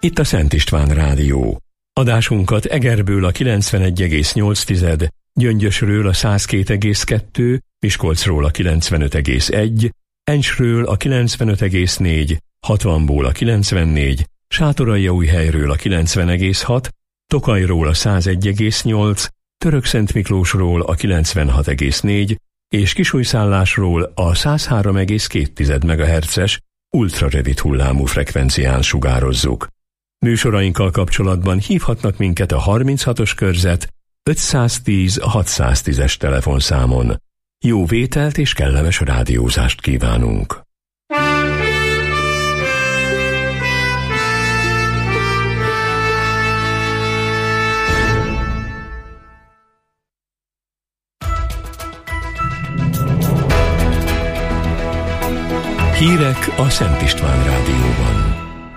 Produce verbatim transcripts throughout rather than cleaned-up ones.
Itt a Szent István Rádió. Adásunkat Egerből a kilencvenegy egész nyolc, Gyöngyösről a száz két egész kettő, Miskolcról a kilencvenöt egész egy, Encsről a kilencvenöt egész négy, hatvanból a kilencvennégy, Sátoraljaújhelyről a kilencven egész hat, Tokajról a száz egy egész nyolc, Törökszentmiklósról a kilencvenhat egész négy és Kisújszállásról a száz három egész két megahertzes ultrarövid hullámú frekvencián sugározzuk. Műsorainkkal kapcsolatban hívhatnak minket a harminchatos körzet ötszáztíz hatszáztízes telefonszámon. Jó vételt és kellemes rádiózást kívánunk! Hírek a Szent István Rádióban.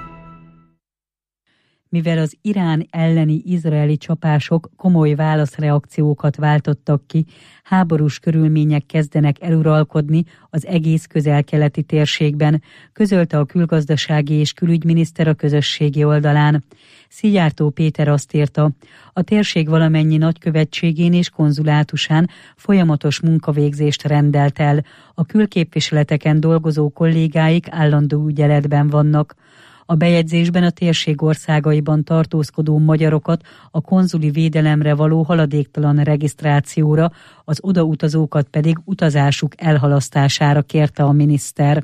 Mivel az Irán elleni izraeli csapások komoly válaszreakciókat váltottak ki, háborús körülmények kezdenek eluralkodni az egész közel-keleti térségben, közölte a külgazdasági és külügyminiszter a közösségi oldalán. Szijjártó Péter azt írta, a térség valamennyi nagykövetségén és konzulátusán folyamatos munkavégzést rendelt el, a külképviseleteken dolgozó kollégáik állandó ügyeletben vannak. A bejegyzésben a térség országaiban tartózkodó magyarokat a konzuli védelemre való haladéktalan regisztrációra, az odautazókat pedig utazásuk elhalasztására kérte a miniszter.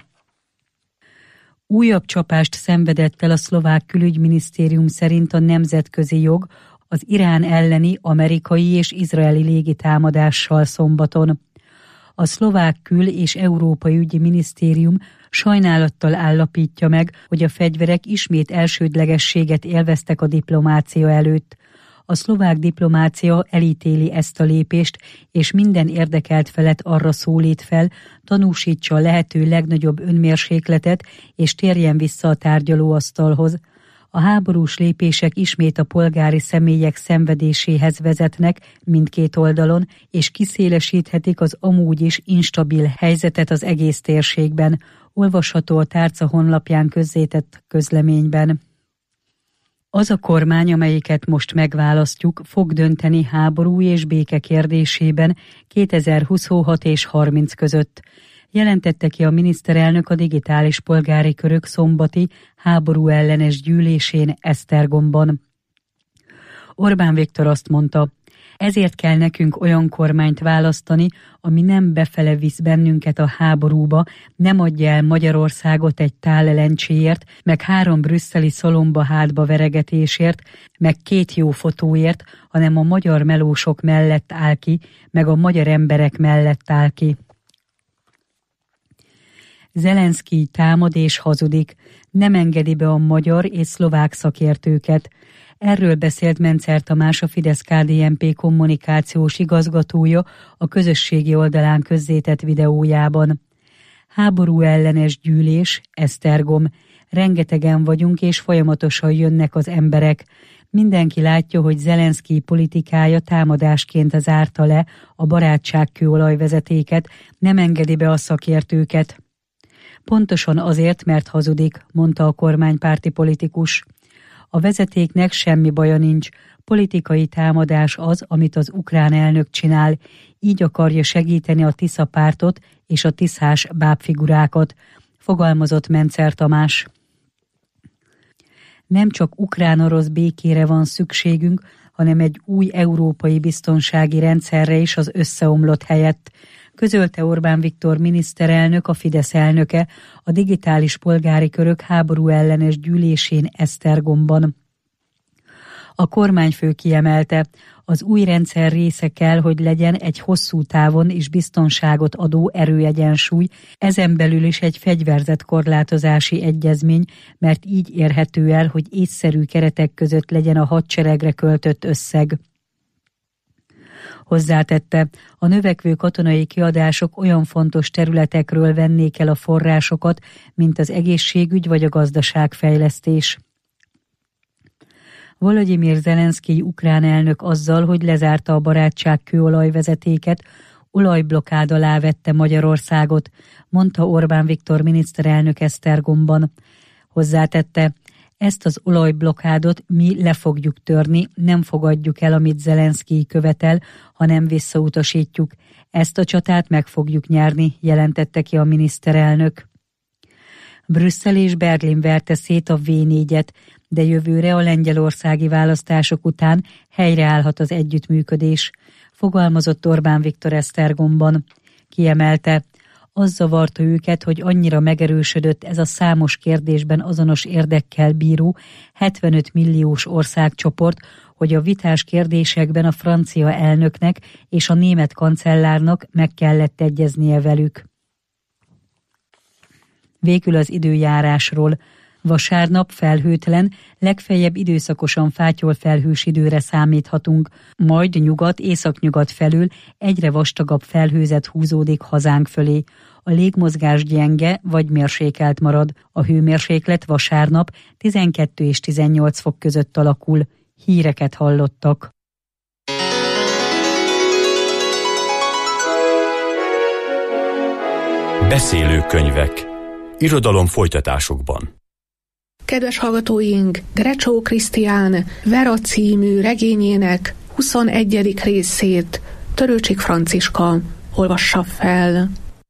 Újabb csapást szenvedett el a szlovák külügyminisztérium szerint a nemzetközi jog az Irán elleni amerikai és izraeli légitámadással szombaton. A szlovák kül- és európai ügyi minisztérium sajnálattal állapítja meg, hogy a fegyverek ismét elsődlegességet élveztek a diplomácia előtt. A szlovák diplomácia elítéli ezt a lépést, és minden érdekelt felet arra szólít fel, tanúsítsa a lehető legnagyobb önmérsékletet, és térjen vissza a tárgyalóasztalhoz. A háborús lépések ismét a polgári személyek szenvedéséhez vezetnek mindkét oldalon, és kiszélesíthetik az amúgy is instabil helyzetet az egész térségben, olvasható a tárca honlapján közzétett közleményben. Az a kormány, amelyiket most megválasztjuk, fog dönteni háború és béke kérdésében kétezer-huszonhat és harminc között. Jelentette ki a miniszterelnök a digitális polgári körök szombati háború ellenes gyűlésén Esztergomban. Orbán Viktor azt mondta, ezért kell nekünk olyan kormányt választani, ami nem befele visz bennünket a háborúba, nem adja el Magyarországot egy tálelencséért, meg három brüsszeli szalomba hátba veregetésért, meg két jó fotóért, hanem a magyar melósok mellett áll ki, meg a magyar emberek mellett áll ki. Zelenszkij támad és hazudik, nem engedi be a magyar és szlovák szakértőket. Erről beszélt Mencer Tamás, a Fidesz-ká dé en pé kommunikációs igazgatója a közösségi oldalán közzétett videójában. Háború ellenes gyűlés, Esztergom. Rengetegen vagyunk és folyamatosan jönnek az emberek. Mindenki látja, hogy Zelenszkij politikája támadásként zárta le a barátságkőolajvezetéket, nem engedi be a szakértőket. Pontosan azért, mert hazudik, mondta a kormánypárti politikus. A vezetéknek semmi baja nincs, politikai támadás az, amit az ukrán elnök csinál, így akarja segíteni a Tisza pártot és a tiszás bábfigurákat, fogalmazott Mencer Tamás. Nem csak ukrán-orosz békére van szükségünk, hanem egy új európai biztonsági rendszerre is az összeomlott helyett, közölte Orbán Viktor miniszterelnök, a Fidesz elnöke a digitális polgári körök háború ellenes gyűlésén Esztergomban. A kormányfő kiemelte, az új rendszer része kell, hogy legyen egy hosszú távon is biztonságot adó erőegyensúly, ezen belül is egy fegyverzetkorlátozási egyezmény, mert így érhető el, hogy észszerű keretek között legyen a hadseregre költött összeg. Hozzátette, a növekvő katonai kiadások olyan fontos területekről vennék el a forrásokat, mint az egészségügy vagy a gazdaságfejlesztés. Volodymyr Zelenszkij ukrán elnök azzal, hogy lezárta a barátságkőolajvezetéket, olajblokkád alá vette Magyarországot, mondta Orbán Viktor miniszterelnök Esztergomban. Hozzátette, Ezt az olajblokkádot mi le fogjuk törni, nem fogadjuk el, amit Zelenszkij követel, hanem visszautasítjuk. Ezt a csatát meg fogjuk nyerni, jelentette ki a miniszterelnök. Brüsszel és Berlin verte szét a vé négyet, de jövőre a lengyelországi választások után helyreállhat az együttműködés, fogalmazott Orbán Viktor Esztergomban. Kiemelte, az zavarta őket, hogy annyira megerősödött ez a számos kérdésben azonos érdekkel bíró hetvenöt milliós országcsoport, hogy a vitás kérdésekben a francia elnöknek és a német kancellárnak meg kellett egyeznie velük. Végül az időjárásról. Vasárnap felhőtlen, legfeljebb időszakosan fátyol felhős időre számíthatunk, majd nyugat-északnyugat felől egyre vastagabb felhőzet húzódik hazánk fölé. A légmozgás gyenge vagy mérsékelt marad. A hőmérséklet vasárnap tizenkettő és tizennyolc fok között alakul. Híreket hallottak. Beszélőkönyvek. Irodalom folytatásokban. Kedves hallgatóink, Grecsó Krisztián Vera című regényének huszonegyedik részét Törőcsik Franciska olvassa fel.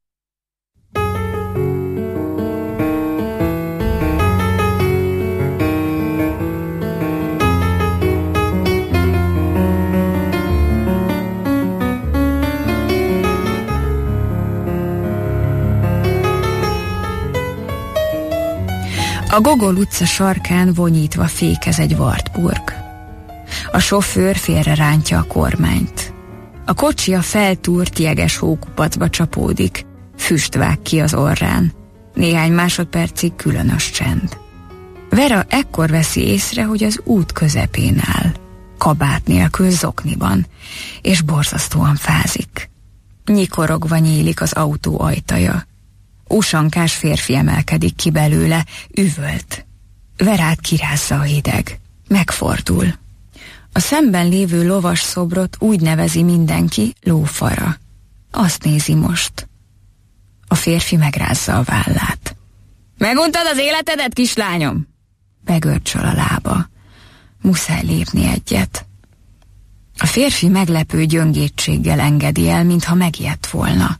A Gogol utca sarkán vonyítva fékez egy Wartburg. A sofőr félre rántja a kormányt. A kocsi a feltúrt jeges hókupacba csapódik, füst vág ki az orrán. Néhány másodpercig különös csend. Vera ekkor veszi észre, hogy az út közepén áll, kabát nélkül zokniban, és borzasztóan fázik. Nyikorogva nyílik az autó ajtaja. Usankás férfi emelkedik ki belőle, üvölt. Verát kirázza a hideg. Megfordul. A szemben lévő lovas szobrot úgy nevezi mindenki lófara. Azt nézi most. A férfi megrázza a vállát. Meguntad az életedet, kislányom? Begörcsöl a lába. Muszáj lépni egyet. A férfi meglepő gyöngétséggel engedi el, mintha megijedt volna.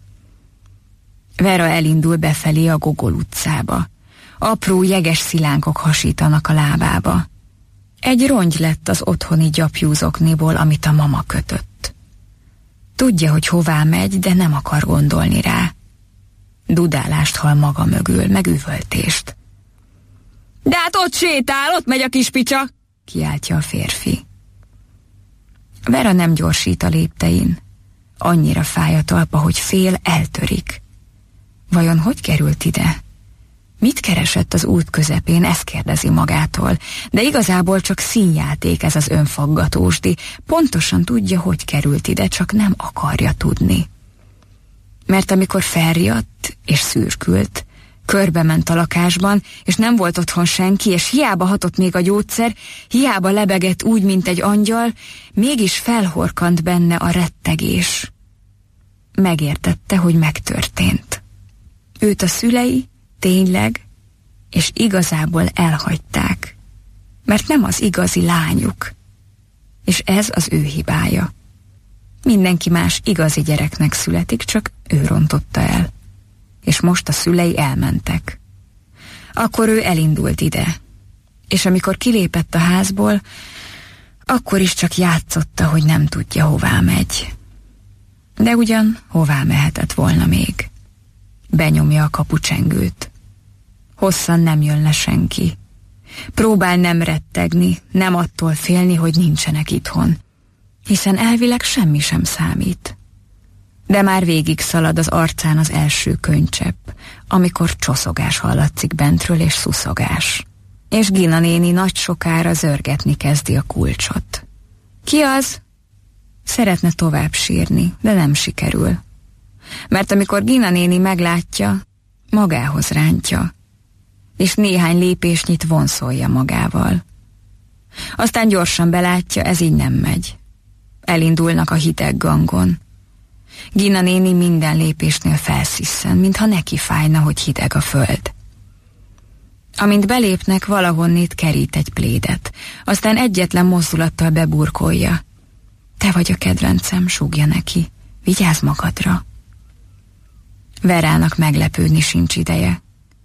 Vera elindul befelé a Gogol utcába. Apró jeges szilánkok hasítanak a lábába. Egy rongy lett az otthoni gyapjúzokniból, amit a mama kötött. Tudja, hogy hová megy, de nem akar gondolni rá. Dudálást hall maga mögül, meg üvöltést. De hát ott sétál, ott megy a kis picsa, kiáltja a férfi. Vera nem gyorsít a léptein. Annyira fáj a talpa, hogy fél eltörik. Vajon hogy került ide? Mit keresett az út közepén, ezt kérdezi magától, de igazából csak színjáték ez az önfaggatósdi. Pontosan tudja, hogy került ide, csak nem akarja tudni. Mert amikor felriadt és szürkült, körbe ment a lakásban, és nem volt otthon senki, és hiába hatott még a gyógyszer, hiába lebegett úgy, mint egy angyal, mégis felhorkant benne a rettegés. Megértette, hogy megtörtént. Őt a szülei tényleg és igazából elhagyták, mert nem az igazi lányuk, és ez az ő hibája. Mindenki más igazi gyereknek születik, csak ő rontotta el, és most a szülei elmentek. Akkor ő elindult ide, és amikor kilépett a házból, akkor is csak játszotta, hogy nem tudja, hová megy. De ugyan hová mehetett volna még? Benyomja a kapucsengőt. Hosszan nem jön le senki. Próbál nem rettegni, nem attól félni, hogy nincsenek itthon, hiszen elvileg semmi sem számít. De már végig szalad az arcán az első könycsepp, amikor csoszogás hallatszik bentről és szuszogás. És Gina néni nagy sokára zörgetni kezdi a kulcsot. Ki az? Szeretne tovább sírni, de nem sikerül. Mert amikor Gina néni meglátja, magához rántja, és néhány lépésnyit vonszolja magával. Aztán gyorsan belátja, ez így nem megy. Elindulnak a hideg gangon. Gina néni minden lépésnél felszisszen, mintha neki fájna, hogy hideg a föld. Amint belépnek, valahonnét kerít egy plédet, aztán egyetlen mozdulattal beburkolja. Te vagy a kedvencem, súgja neki. Vigyázz magadra. Verának meglepődni sincs ideje.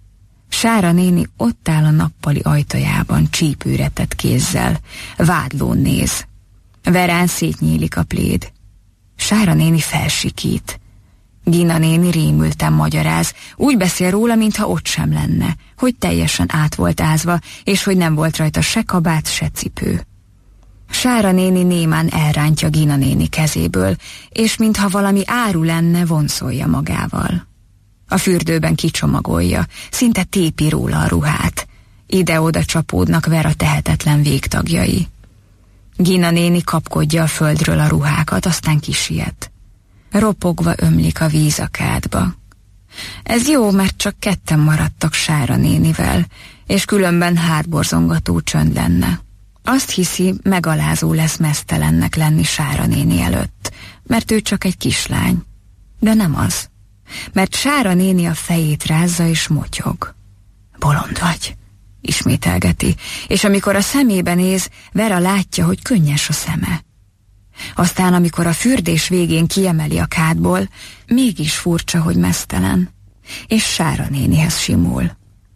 Sára néni ott áll a nappali ajtajában, csípőre tett kézzel. Vádlón néz. Verán szétnyílik a pléd. Sára néni felsikít. Gina néni rémülten magyaráz, úgy beszél róla, mintha ott sem lenne, hogy teljesen át volt ázva, és hogy nem volt rajta se kabát, se cipő. Sára néni némán elrántja Gina néni kezéből, és mintha valami áru lenne, vonszolja magával. A fürdőben kicsomagolja, szinte tépi róla a ruhát. Ide-oda csapódnak Vera tehetetlen végtagjai. Gina néni kapkodja a földről a ruhákat, aztán kisiet. Ropogva ömlik a víz a kádba. Ez jó, mert csak ketten maradtak Sára nénivel, és különben hátborzongató csönd lenne. Azt hiszi, megalázó lesz meztelennek lenni Sára néni előtt, mert ő csak egy kislány. De nem az, mert Sára néni a fejét rázza és motyog. Bolond vagy, ismételgeti, és amikor a szemébe néz, Vera látja, hogy könnyes a szeme. Aztán, amikor a fürdés végén kiemeli a kádból, mégis furcsa, hogy meztelen, és Sára nénihez simul.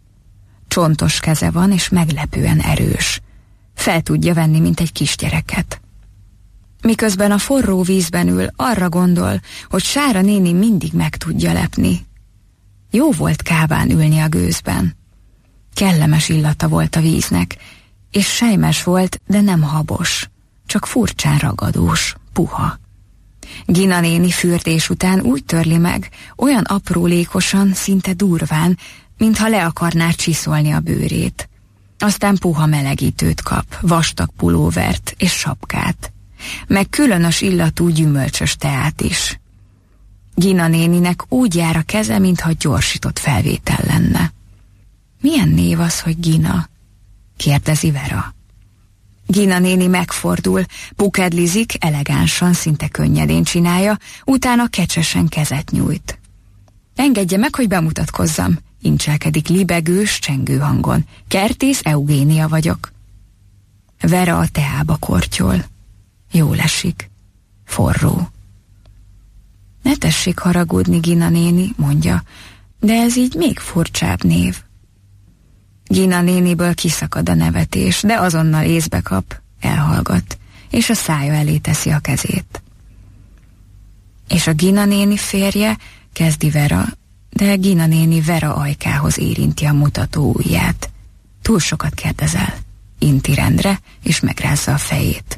Csontos keze van, és meglepően erős. Fel tudja venni, mint egy kisgyereket. Miközben a forró vízben ül, arra gondol, hogy Sára néni mindig meg tudja lepni. Jó volt kábán ülni a gőzben. Kellemes illata volt a víznek, és sejmes volt, de nem habos, csak furcsán ragadós, puha. Gina néni fürdés után úgy törli meg, olyan aprólékosan, szinte durván, mintha le akarná csiszolni a bőrét. Aztán puha melegítőt kap, vastag pulóvert és sapkát, meg különös illatú gyümölcsös teát is. Gina néninek úgy jár a keze, mintha gyorsított felvétel lenne. Milyen név az, hogy Gina? Kérdezi Vera. Gina néni megfordul, pukedlizik, elegánsan, szinte könnyedén csinálja, utána kecsesen kezet nyújt. Engedje meg, hogy bemutatkozzam, incselkedik libegős, csengő hangon. Kertész Eugénia vagyok. Vera a teába kortyol. Jól esik. Forró. Ne tessék haragudni, Gina néni, mondja, de ez így még furcsább név. Gina néniből kiszakad a nevetés, de azonnal észbe kap, elhallgat, és a szája elé teszi a kezét. És a Gina néni férje, kezdi Vera, de Gina néni Vera ajkához érinti a mutató ujját. Túl sokat kérdezel, inti rendre, és megrázza a fejét.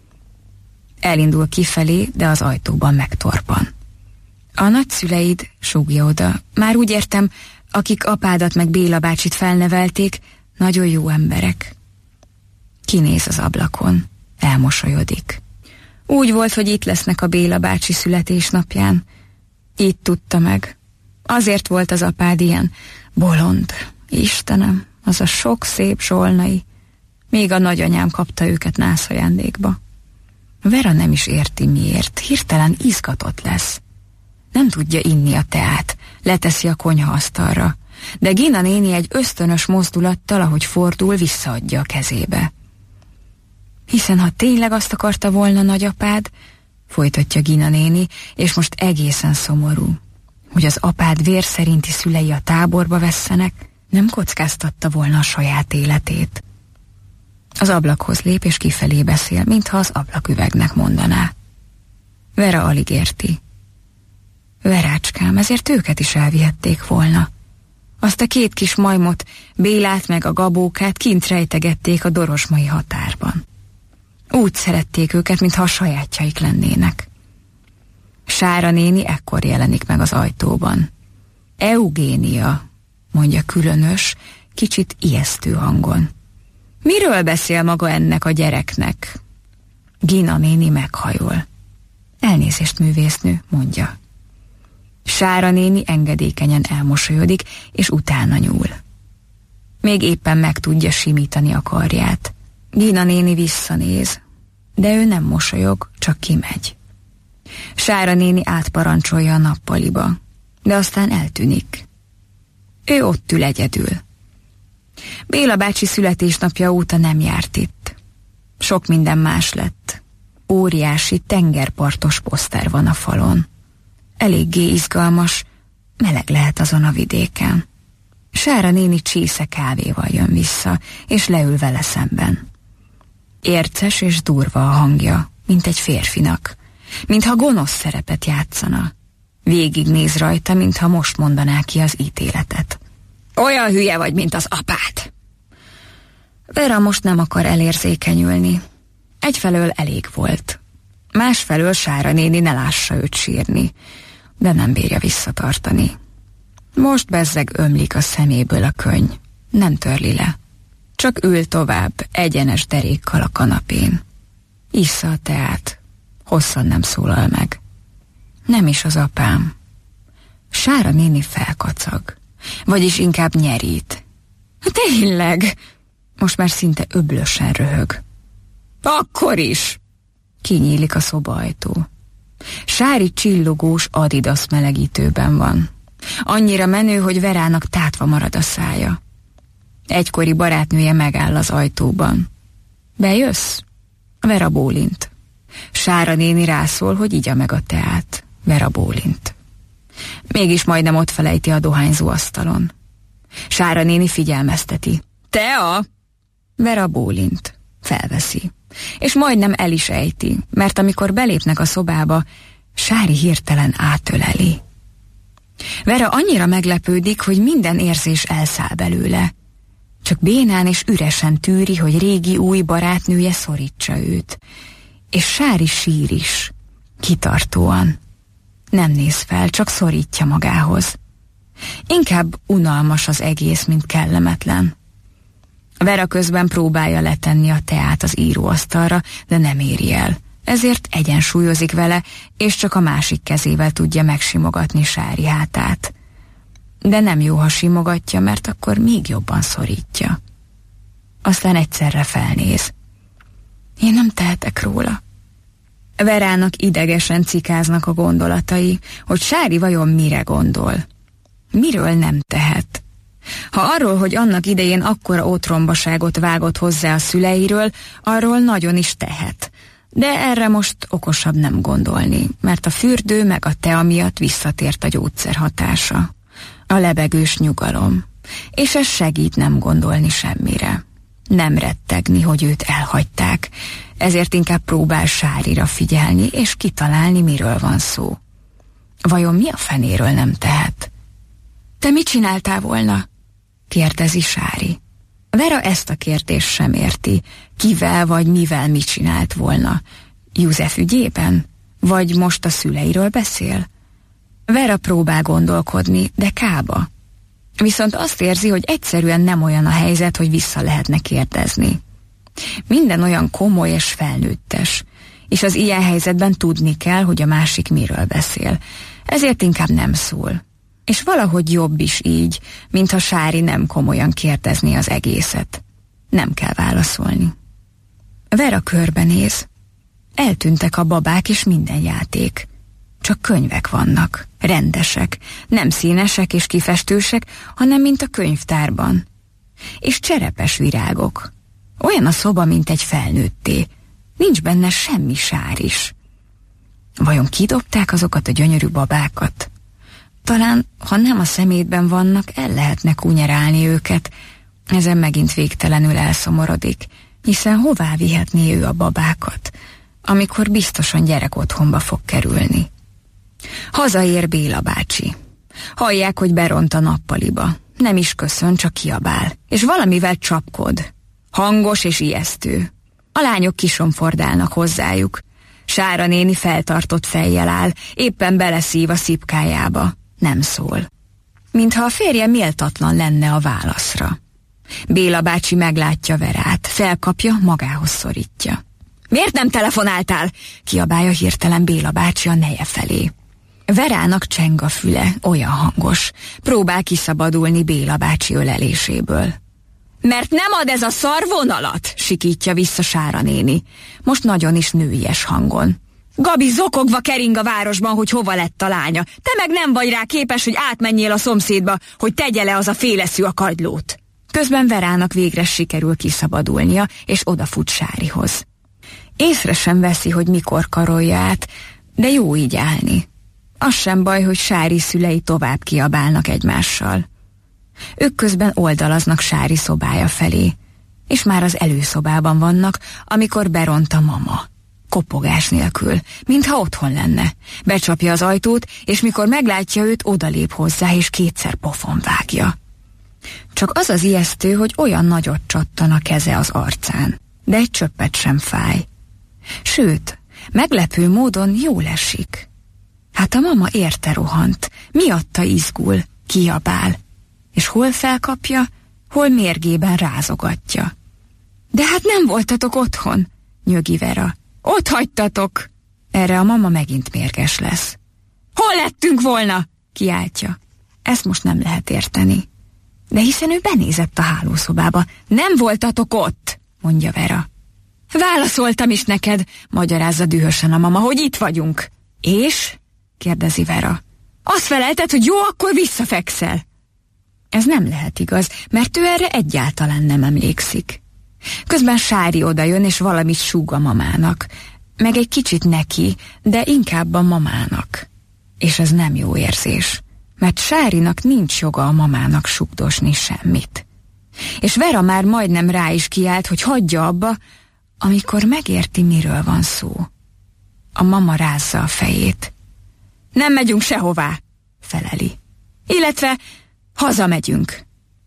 Elindul kifelé, de az ajtóban megtorpan. A nagyszüleid, súgja oda, már úgy értem, akik apádat meg Béla bácsit felnevelték, nagyon jó emberek. Kinéz az ablakon, elmosolyodik. Úgy volt, hogy itt lesznek a Béla bácsi születésnapján. Itt tudta meg. Azért volt az apád ilyen bolond. Istenem, az a sok szép zsolnai. Még a nagyanyám kapta őket nászajándékba. Vera nem is érti miért, hirtelen izgatott lesz. Nem tudja inni a teát, leteszi a konyhaasztalra, de Gina néni egy ösztönös mozdulattal, ahogy fordul, visszaadja a kezébe. Hiszen ha tényleg azt akarta volna nagyapád, folytatja Gina néni, és most egészen szomorú, hogy az apád vér szerinti szülei a táborba vesszenek, nem kockáztatta volna a saját életét. Az ablakhoz lép és kifelé beszél, mintha az ablaküvegnek mondaná. Vera alig érti. Verácskám, ezért őket is elvihették volna. Azt a két kis majmot, Bélát meg a Gabókát kint rejtegették a dorosmai határban. Úgy szerették őket, mintha a sajátjaik lennének. Sára néni ekkor jelenik meg az ajtóban. Eugénia, mondja különös, kicsit ijesztő hangon. Miről beszél maga ennek a gyereknek? Gina néni meghajol. Elnézést, művésznő, mondja. Sára néni engedékenyen elmosolyodik, és utána nyúl. Még éppen meg tudja simítani a karját. Gina néni visszanéz, de ő nem mosolyog, csak kimegy. Sára néni átparancsolja a nappaliba, de aztán eltűnik. Ő ott ül egyedül. Béla bácsi születésnapja óta nem járt itt. Sok minden más lett. Óriási tengerpartos poszter van a falon. Eléggé izgalmas, meleg lehet azon a vidéken. Sára néni csésze kávéval jön vissza, és leül vele szemben. Érces és durva a hangja, mint egy férfinak, mintha gonosz szerepet játszana. Végignéz rajta, mintha most mondaná ki az ítéletet. Olyan hülye vagy, mint az apád! Vera most nem akar elérzékenyülni. Egyfelől elég volt. Másfelől Sára néni ne lássa őt sírni, de nem bírja visszatartani. Most bezzeg ömlik a szeméből a könny. Nem törli le. Csak ül tovább, egyenes derékkal a kanapén. Issza a teát. Hosszan nem szólal meg. Nem is az apám. Sára néni felkacag. Vagyis inkább nyerít. Tényleg? Most már szinte öblösen röhög. Akkor is! Kinyílik a szobaajtó. Sári csillogós Adidas melegítőben van. Annyira menő, hogy Verának tátva marad a szája. Egykori barátnője megáll az ajtóban. Bejössz? Vera bólint. Sára néni rászól, hogy igya meg a teát. Vera bólint. Mégis majdnem ott felejti a dohányzó asztalon. Sára néni figyelmezteti. Tea! Vera bólint. Felveszi. És majdnem el is ejti, mert amikor belépnek a szobába, Sári hirtelen átöleli. Vera annyira meglepődik, hogy minden érzés elszáll belőle. Csak bénán és üresen tűri, hogy régi új barátnője szorítsa őt. És Sári sír is. Kitartóan. Nem néz fel, csak szorítja magához. Inkább unalmas az egész, mint kellemetlen. Vera közben próbálja letenni a teát az íróasztalra, de nem éri el. Ezért egyensúlyozik vele, és csak a másik kezével tudja megsimogatni Sári hátát. De nem jó, ha simogatja, mert akkor még jobban szorítja. Aztán egyszerre felnéz. Én nem tehetek róla. Verának idegesen cikáznak a gondolatai, hogy Sári vajon mire gondol. Miről nem tehet? Ha arról, hogy annak idején akkora otrombaságot vágott hozzá a szüleiről, arról nagyon is tehet. De erre most okosabb nem gondolni, mert a fürdő meg a tea miatt visszatért a gyógyszer hatása. A lebegős nyugalom. És ez segít nem gondolni semmire. Nem rettegni, hogy őt elhagyták, ezért inkább próbál Sárira figyelni, és kitalálni, miről van szó. Vajon mi a fenéről nem tehet? Te mit csináltál volna? Kérdezi Sári. Vera ezt a kérdést sem érti. Kivel vagy mivel mit csinált volna? József ügyében? Vagy most a szüleiről beszél? Vera próbál gondolkodni, de kába. Viszont azt érzi, hogy egyszerűen nem olyan a helyzet, hogy vissza lehetne kérdezni. Minden olyan komoly és felnőttes, és az ilyen helyzetben tudni kell, hogy a másik miről beszél. Ezért inkább nem szól. És valahogy jobb is így, mintha Sári nem komolyan kérdezné az egészet. Nem kell válaszolni. Vera körbenéz. Eltűntek a babák és minden játék. Csak könyvek vannak, rendesek, nem színesek és kifestősek, hanem mint a könyvtárban. És cserepes virágok. Olyan a szoba, mint egy felnőtté. Nincs benne semmi sár is. Vajon kidobták azokat a gyönyörű babákat? Talán, ha nem a szemétben vannak, el lehetne kunyerálni őket. Ezen megint végtelenül elszomorodik, hiszen hová vihetné ő a babákat, amikor biztosan gyerek otthonba fog kerülni. Hazaér Béla bácsi. Hallják, hogy beront a nappaliba. Nem is köszön, csak kiabál, és valamivel csapkod. Hangos és ijesztő. A lányok kisomfordálnak hozzájuk. Sára néni feltartott fejjel áll, éppen beleszív a szipkájába. Nem szól. Mintha a férje méltatlan lenne a válaszra. Béla bácsi meglátja Verát, felkapja, magához szorítja. Miért nem telefonáltál? Kiabálja hirtelen Béla bácsi a neje felé. Verának cseng a füle, olyan hangos. Próbál kiszabadulni Béla bácsi öleléséből. Mert nem ad ez a szar vonalat, sikítja vissza Sára néni. Most nagyon is nőies hangon. Gabi zokogva kering a városban, hogy hova lett a lánya. Te meg nem vagy rá képes, hogy átmenjél a szomszédba, hogy tegye le az a féleszű a kagylót. Közben Verának végre sikerül kiszabadulnia, és odafut Sárihoz. Észre sem veszi, hogy mikor karolja át, de jó így állni. Az sem baj, hogy Sári szülei tovább kiabálnak egymással. Ők közben oldalaznak Sári szobája felé, és már az előszobában vannak, amikor beront a mama. Kopogás nélkül, mintha otthon lenne. Becsapja az ajtót, és mikor meglátja őt, odalép hozzá, és kétszer pofon vágja. Csak az az ijesztő, hogy olyan nagyot csattan a keze az arcán, de egy csöppet sem fáj. Sőt, meglepő módon jól esik. Hát a mama érte rohant, miatta izgul, kiabál, és hol felkapja, hol mérgében rázogatja. De hát nem voltatok otthon, nyögi Vera. Ott hagytatok! Erre a mama megint mérges lesz. Hol lettünk volna? Kiáltja. Ezt most nem lehet érteni. De hiszen ő benézett a hálószobába. Nem voltatok ott, mondja Vera. Válaszoltam is neked, magyarázza dühösen a mama, hogy itt vagyunk. És? Kérdezi Vera. Azt felelted, hogy jó, akkor visszafekszel. Ez nem lehet igaz, mert ő erre egyáltalán nem emlékszik. Közben Sári odajön, és valamit súg a mamának. Meg egy kicsit neki, de inkább a mamának. És ez nem jó érzés, mert Sárinak nincs joga a mamának sugdosni semmit. És Vera már majdnem rá is kiált, hogy hagyja abba, amikor megérti, miről van szó. A mama rázza a fejét. Nem megyünk sehová, feleli. Illetve hazamegyünk.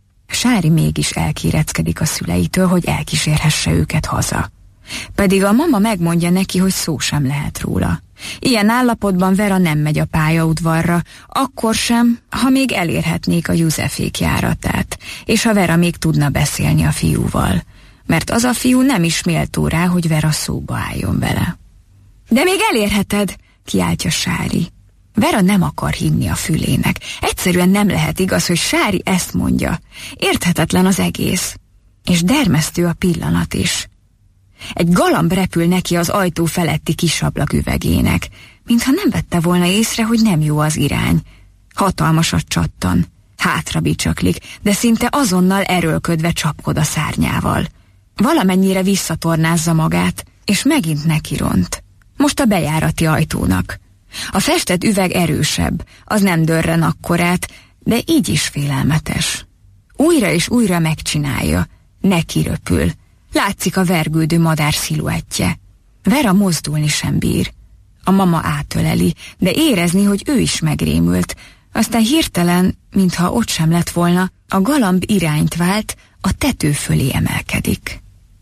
Sári mégis elkéreckedik a szüleitől, hogy elkísérhesse őket haza. Pedig a mama megmondja neki, hogy szó sem lehet róla. Ilyen állapotban Vera nem megy a pályaudvarra, akkor sem, ha még elérhetnék a Józsefék járatát, és ha Vera még tudna beszélni a fiúval, mert az a fiú nem is méltó rá, hogy Vera szóba álljon vele. De még elérheted, kiáltja Sári. Vera nem akar hinni a fülének. Egyszerűen nem lehet igaz, hogy Sári ezt mondja. Érthetetlen az egész. És dermesztő a pillanat is. Egy galamb repül neki az ajtó feletti kisablak üvegének, mintha nem vette volna észre, hogy nem jó az irány. Hatalmasat csattan, hátra bicsaklik, de szinte azonnal erőlködve csapkod a szárnyával. Valamennyire visszatornázza magát, és megint nekiront. Most a bejárati ajtónak. A festett üveg erősebb, az nem dörren akkorát, de így is félelmetes. Újra és újra megcsinálja, neki röpül. Látszik a vergődő madár sziluettje. Vera mozdulni sem bír. A mama átöleli, de érezni, hogy ő is megrémült. Aztán hirtelen, mintha ott sem lett volna, a galamb irányt vált, a tető fölé emelkedik.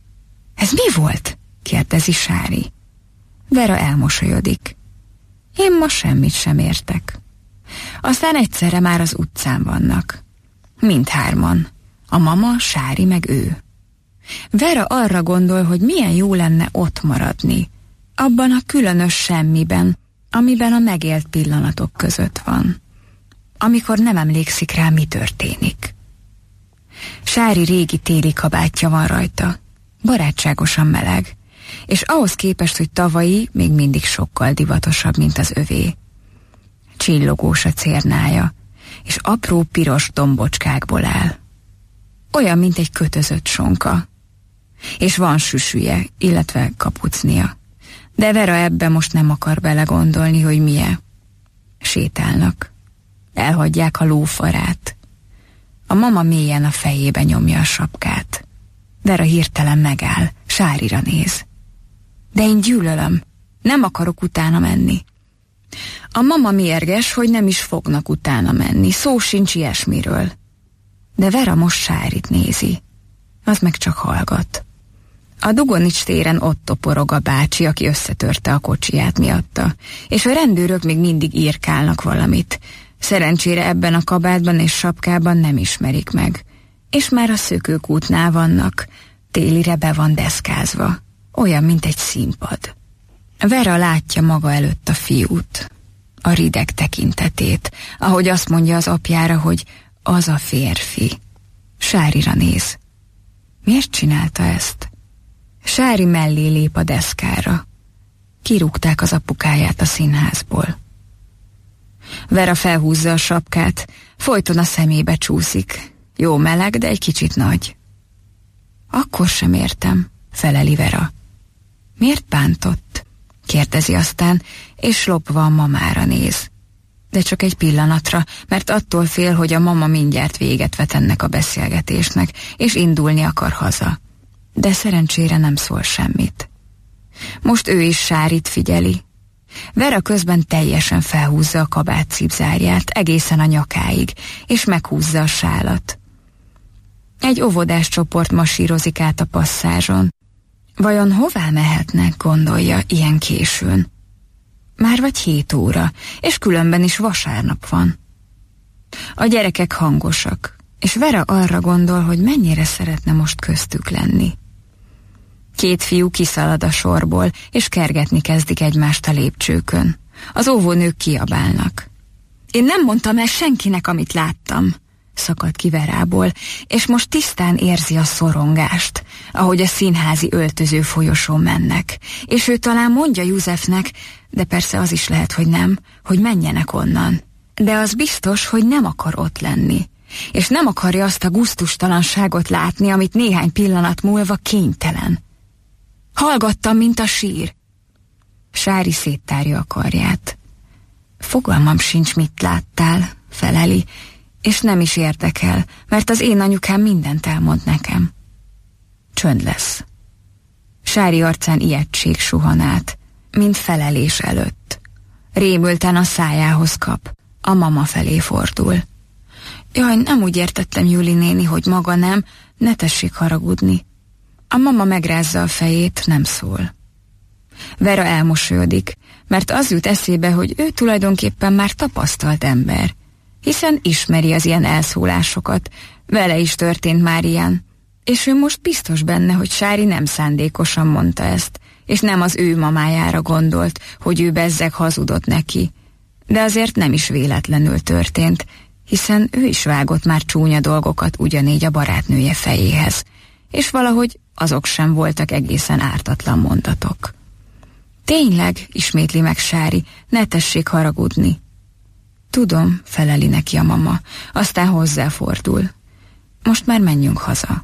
Ez mi volt? Kérdezi Sári. Vera elmosolyodik. Én ma semmit sem értek. Aztán egyszerre már az utcán vannak. Mindhárman. A mama, Sári meg ő. Vera arra gondol, hogy milyen jó lenne ott maradni. Abban a különös semmiben, amiben a megélt pillanatok között van. Amikor nem emlékszik rá, mi történik. Sári régi téli kabátja van rajta. Barátságosan meleg. És ahhoz képest, hogy tavalyi, még mindig sokkal divatosabb, mint az övé. Csillogós a cérnája, és apró piros dombocskákból áll. Olyan, mint egy kötözött sonka. És van süsüje, illetve kapucnia. De Vera ebbe most nem akar belegondolni, hogy milyen. Sétálnak. Elhagyják a lófarát. A mama mélyen a fejébe nyomja a sapkát. Vera hirtelen megáll, Sárira néz. De én gyűlölöm, nem akarok utána menni. A mama mérges, hogy nem is fognak utána menni, szó sincs ilyesmiről. De Vera most Sárit nézi, az meg csak hallgat. A Dugonics téren ott toporog a bácsi, aki összetörte a kocsiját miatta, és a rendőrök még mindig írkálnak valamit. Szerencsére ebben a kabátban és sapkában nem ismerik meg, és már a szökőkútnál vannak, télire be van deszkázva, olyan, mint egy színpad. Vera látja maga előtt a fiút, a rideg tekintetét, ahogy azt mondja az apjára, hogy az a férfi. Sárira néz. Miért csinálta ezt? Sári mellé lép a deszkára. Kirúgták az apukáját a színházból. Vera felhúzza a sapkát, folyton a szemébe csúszik. Jó meleg, de egy kicsit nagy. Akkor sem értem, feleli Vera. Miért bántott? Kérdezi aztán, és lopva a mamára néz. De csak egy pillanatra, mert attól fél, hogy a mama mindjárt véget vet ennek a beszélgetésnek, és indulni akar haza. De szerencsére nem szól semmit. Most ő is Sárit figyeli. Vera közben teljesen felhúzza a kabát cipzárját, egészen a nyakáig, és meghúzza a sálat. Egy óvodás csoport masírozik át a passzázson. Vajon hová mehetnek, gondolja, ilyen későn? Már vagy hét óra, és különben is vasárnap van. A gyerekek hangosak, és Vera arra gondol, hogy mennyire szeretne most köztük lenni. Két fiú kiszalad a sorból, és kergetni kezdik egymást a lépcsőkön. Az óvónők kiabálnak. Én nem mondtam el senkinek, amit láttam, szakad ki Verából, és most tisztán érzi a szorongást, ahogy a színházi öltöző folyosón mennek, és ő talán mondja Józsefnek, de persze az is lehet, hogy nem, hogy menjenek onnan. De az biztos, hogy nem akar ott lenni, és nem akarja azt a gusztustalanságot látni, amit néhány pillanat múlva kénytelen. Hallgattam, mint a sír. Sári széttárja a karját. Fogalmam sincs, mit láttál, feleli, és nem is érdekel, mert az én anyukám mindent elmond nekem. Csönd lesz. Sári arcán ijegység suhan át, mint felelés előtt. Rémülten a szájához kap, a mama felé fordul. Jaj, nem úgy értettem, Juli néni, hogy maga nem, ne tessék haragudni. A mama megrázza a fejét, nem szól. Vera elmosolyodik, mert az jut eszébe, hogy ő tulajdonképpen már tapasztalt ember, hiszen ismeri az ilyen elszólásokat, vele is történt már ilyen, és ő most biztos benne, hogy Sári nem szándékosan mondta ezt, és nem az ő mamájára gondolt, hogy ő bezzeg hazudott neki. De azért nem is véletlenül történt, hiszen ő is vágott már csúnya dolgokat ugyanígy a barátnője fejéhez, és valahogy azok sem voltak egészen ártatlan mondatok. Tényleg, ismétli meg Sári, ne tessék haragudni. Tudom, feleli neki a mama, aztán hozzáfordul. Most már menjünk haza.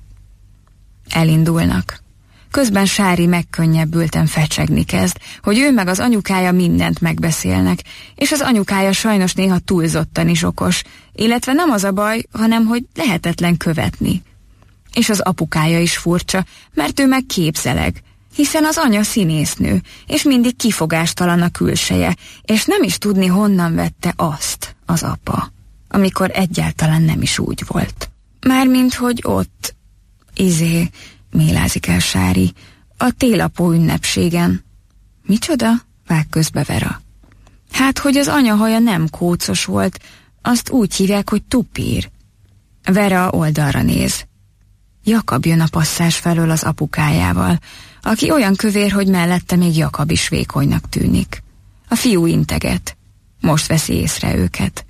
Elindulnak. Közben Sári megkönnyebbülten fecsegni kezd, hogy ő meg az anyukája mindent megbeszélnek, és az anyukája sajnos néha túlzottan is okos, illetve nem az a baj, hanem hogy lehetetlen követni. És az apukája is furcsa, mert ő meg képzeleg, hiszen az anya színésznő, és mindig kifogástalan a külseje, és nem is tudni, honnan vette azt az apa, amikor egyáltalán nem is úgy volt. Mármint, hogy ott, izé, mélázik el Sári, a télapó ünnepségen. Micsoda? Vág közbe Vera. Hát, hogy az anya haja nem kócos volt, azt úgy hívják, hogy tupír. Vera oldalra néz. Jakab jön a passzás felől az apukájával, aki olyan kövér, hogy mellette még Jakab is vékonynak tűnik. A fiú integet. Most veszi észre őket.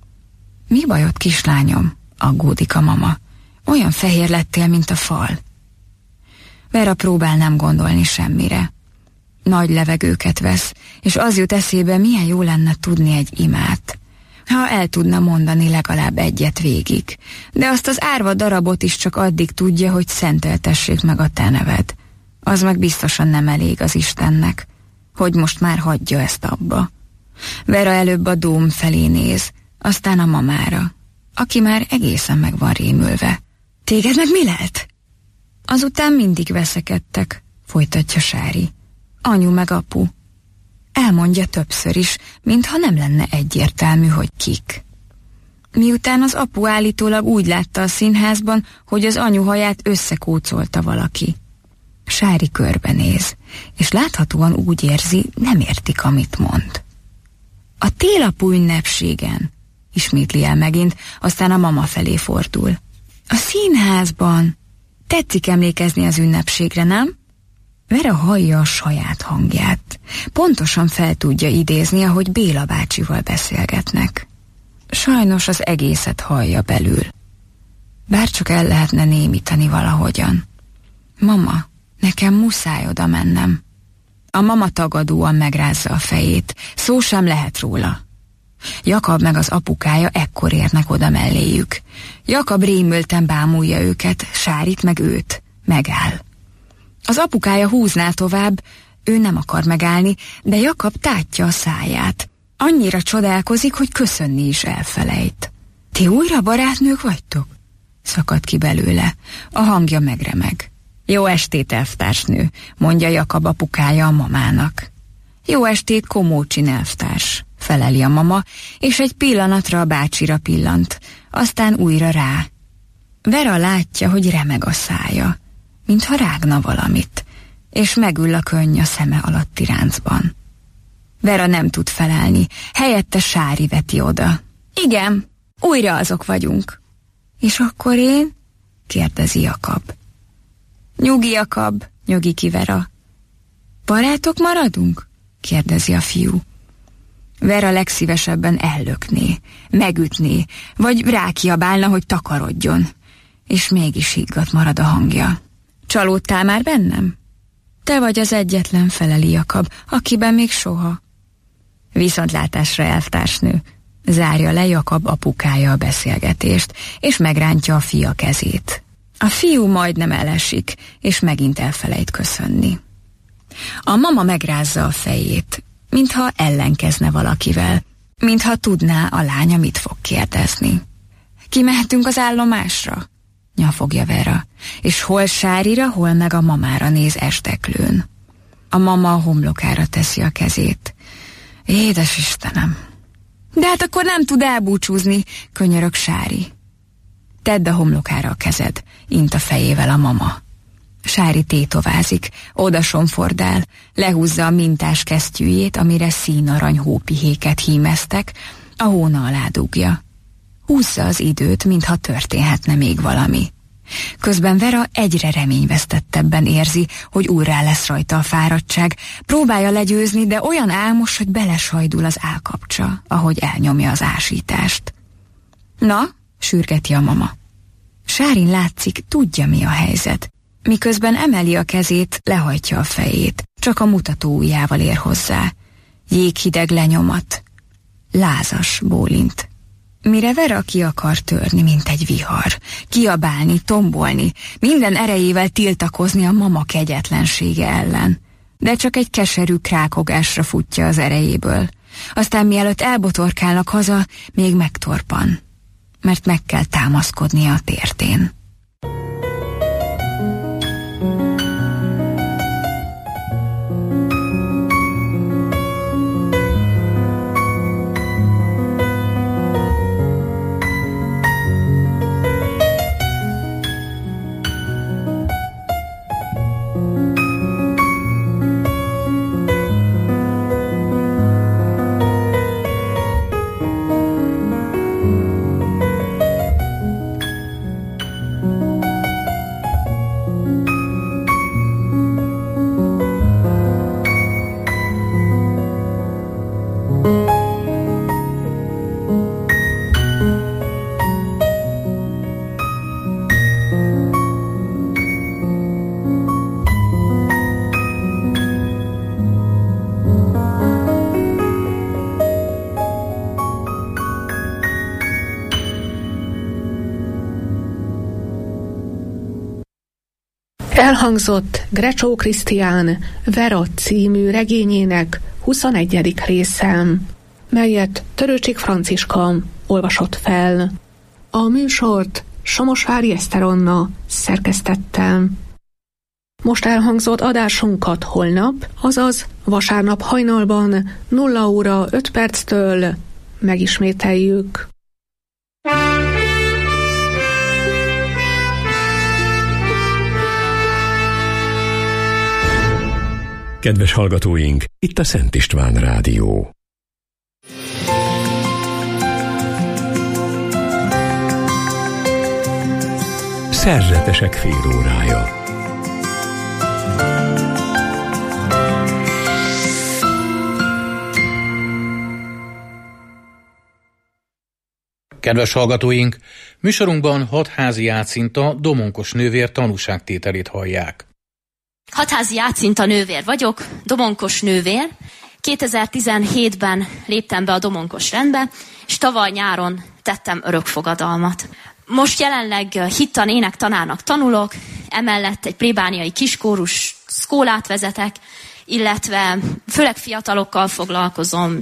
Mi bajod, kislányom? Aggódik a mama. Olyan fehér lettél, mint a fal. Vera próbál nem gondolni semmire. Nagy levegőket vesz, és az jut eszébe, milyen jó lenne tudni egy imát. Ha el tudna mondani legalább egyet végig, de azt az árva darabot is csak addig tudja, hogy szenteltessék meg a te neved. Az meg biztosan nem elég az Istennek, hogy most már hagyja ezt abba. Vera előbb a dóm felé néz, aztán a mamára, aki már egészen meg van rémülve. Téged meg mi lelt? Azután mindig veszekedtek, folytatja Sári. Anyu meg apu. Elmondja többször is, mintha nem lenne egyértelmű, hogy kik. Miután az apu állítólag úgy látta a színházban, hogy az anyu haját összekócolta valaki. Sári körbenéz, és láthatóan úgy érzi, nem értik, amit mond. A télapú ünnepségen, ismétli el megint, aztán a mama felé fordul. A színházban. Tetszik emlékezni az ünnepségre, nem? Vera hallja a saját hangját. Pontosan fel tudja idézni, ahogy Béla bácsival beszélgetnek. Sajnos az egészet hallja belül. Bárcsak el lehetne némítani valahogyan. Mama, nekem muszáj oda mennem. A mama tagadóan megrázza a fejét, szó sem lehet róla. Jakab meg az apukája ekkor érnek oda melléjük. Jakab rémülten bámulja őket, Sárit meg őt. Megáll. Az apukája húzná tovább, ő nem akar megállni, de Jakab tátja a száját. Annyira csodálkozik, hogy köszönni is elfelejt. Ti újra barátnők vagytok? Szakad ki belőle. A hangja megremeg. Jó estét, elvtársnő, mondja Jakab apukája a mamának. Jó estét, Komócsin elvtárs, feleli a mama, és egy pillanatra a bácsira pillant, aztán újra rá. Vera látja, hogy remeg a szája, mintha rágna valamit, és megül a könny a szeme alatti ráncban. Vera nem tud felelni, helyette Sári veti oda. Igen, újra azok vagyunk. És akkor én? Kérdezi Jakab. Nyugi, Jakab, nyugi ki Vera. Barátok maradunk? Kérdezi a fiú. Vera legszívesebben ellökné, megütné, vagy rákiabálna, hogy takarodjon. És mégis higgadt marad a hangja. Csalódtál már bennem? Te vagy az egyetlen, feleli Jakab, akiben még soha. Viszontlátásra, elvtársnő, zárja le Jakab apukája a beszélgetést, és megrántja a fia kezét. A fiú majdnem elesik, és megint elfelejt köszönni. A mama megrázza a fejét, mintha ellenkezne valakivel, mintha tudná a lánya mit fog kérdezni. Kimehetünk az állomásra? Nyafogja Vera, és hol Sárira, hol meg a mamára néz esteklőn. A mama a homlokára teszi a kezét. Édes Istenem! De hát akkor nem tud elbúcsúzni, könyörög Sári. Tedd a homlokára a kezed, int a fejével a mama. Sári tétovázik, oda somfordál, lehúzza a mintás kesztyűjét, amire színarany hópihéket hímeztek, a hóna alá dugja. Húzza az időt, mintha történhetne még valami. Közben Vera egyre reményvesztettebben érzi, hogy úrrá lesz rajta a fáradtság. Próbálja legyőzni, de olyan álmos, hogy belesajdul az állkapcsa, ahogy elnyomja az ásítást. Na, sürgeti a mama. Sárin látszik, tudja, mi a helyzet. Miközben emeli a kezét, lehajtja a fejét, csak a mutató ujjával ér hozzá. Jéghideg lenyomat. Lázas bólint. Mire Vera ki akar törni, mint egy vihar, kiabálni, tombolni, minden erejével tiltakozni a mama kegyetlensége ellen. De csak egy keserű krákogásra futja az erejéből. Aztán mielőtt elbotorkálnak haza, még megtorpan, mert meg kell támaszkodnia a tértén. Elhangzott Grecsó Krisztián Vera című regényének huszonegyedik része, melyet Törőcsik Franciska olvasott fel. A műsort Somosvári Eszter Anna szerkesztette. Most elhangzott adásunkat holnap, azaz vasárnap hajnalban nulla óra öt perctől megismételjük. Kedves hallgatóink, itt a Szent István Rádió. Szerzetesek félórája. Kedves hallgatóink, műsorunkban Hatházi Jácinta Domonkos nővér tanúságtételét hallják. Hatházi Jácinta nővér vagyok, domonkos nővér, kétezer-tizenhétben léptem be a Domonkos rendbe, és tavaly nyáron tettem örökfogadalmat. Most jelenleg hittan ének tanárnak tanulok, emellett egy plébániai kiskórus szkólát vezetek, illetve főleg fiatalokkal foglalkozom,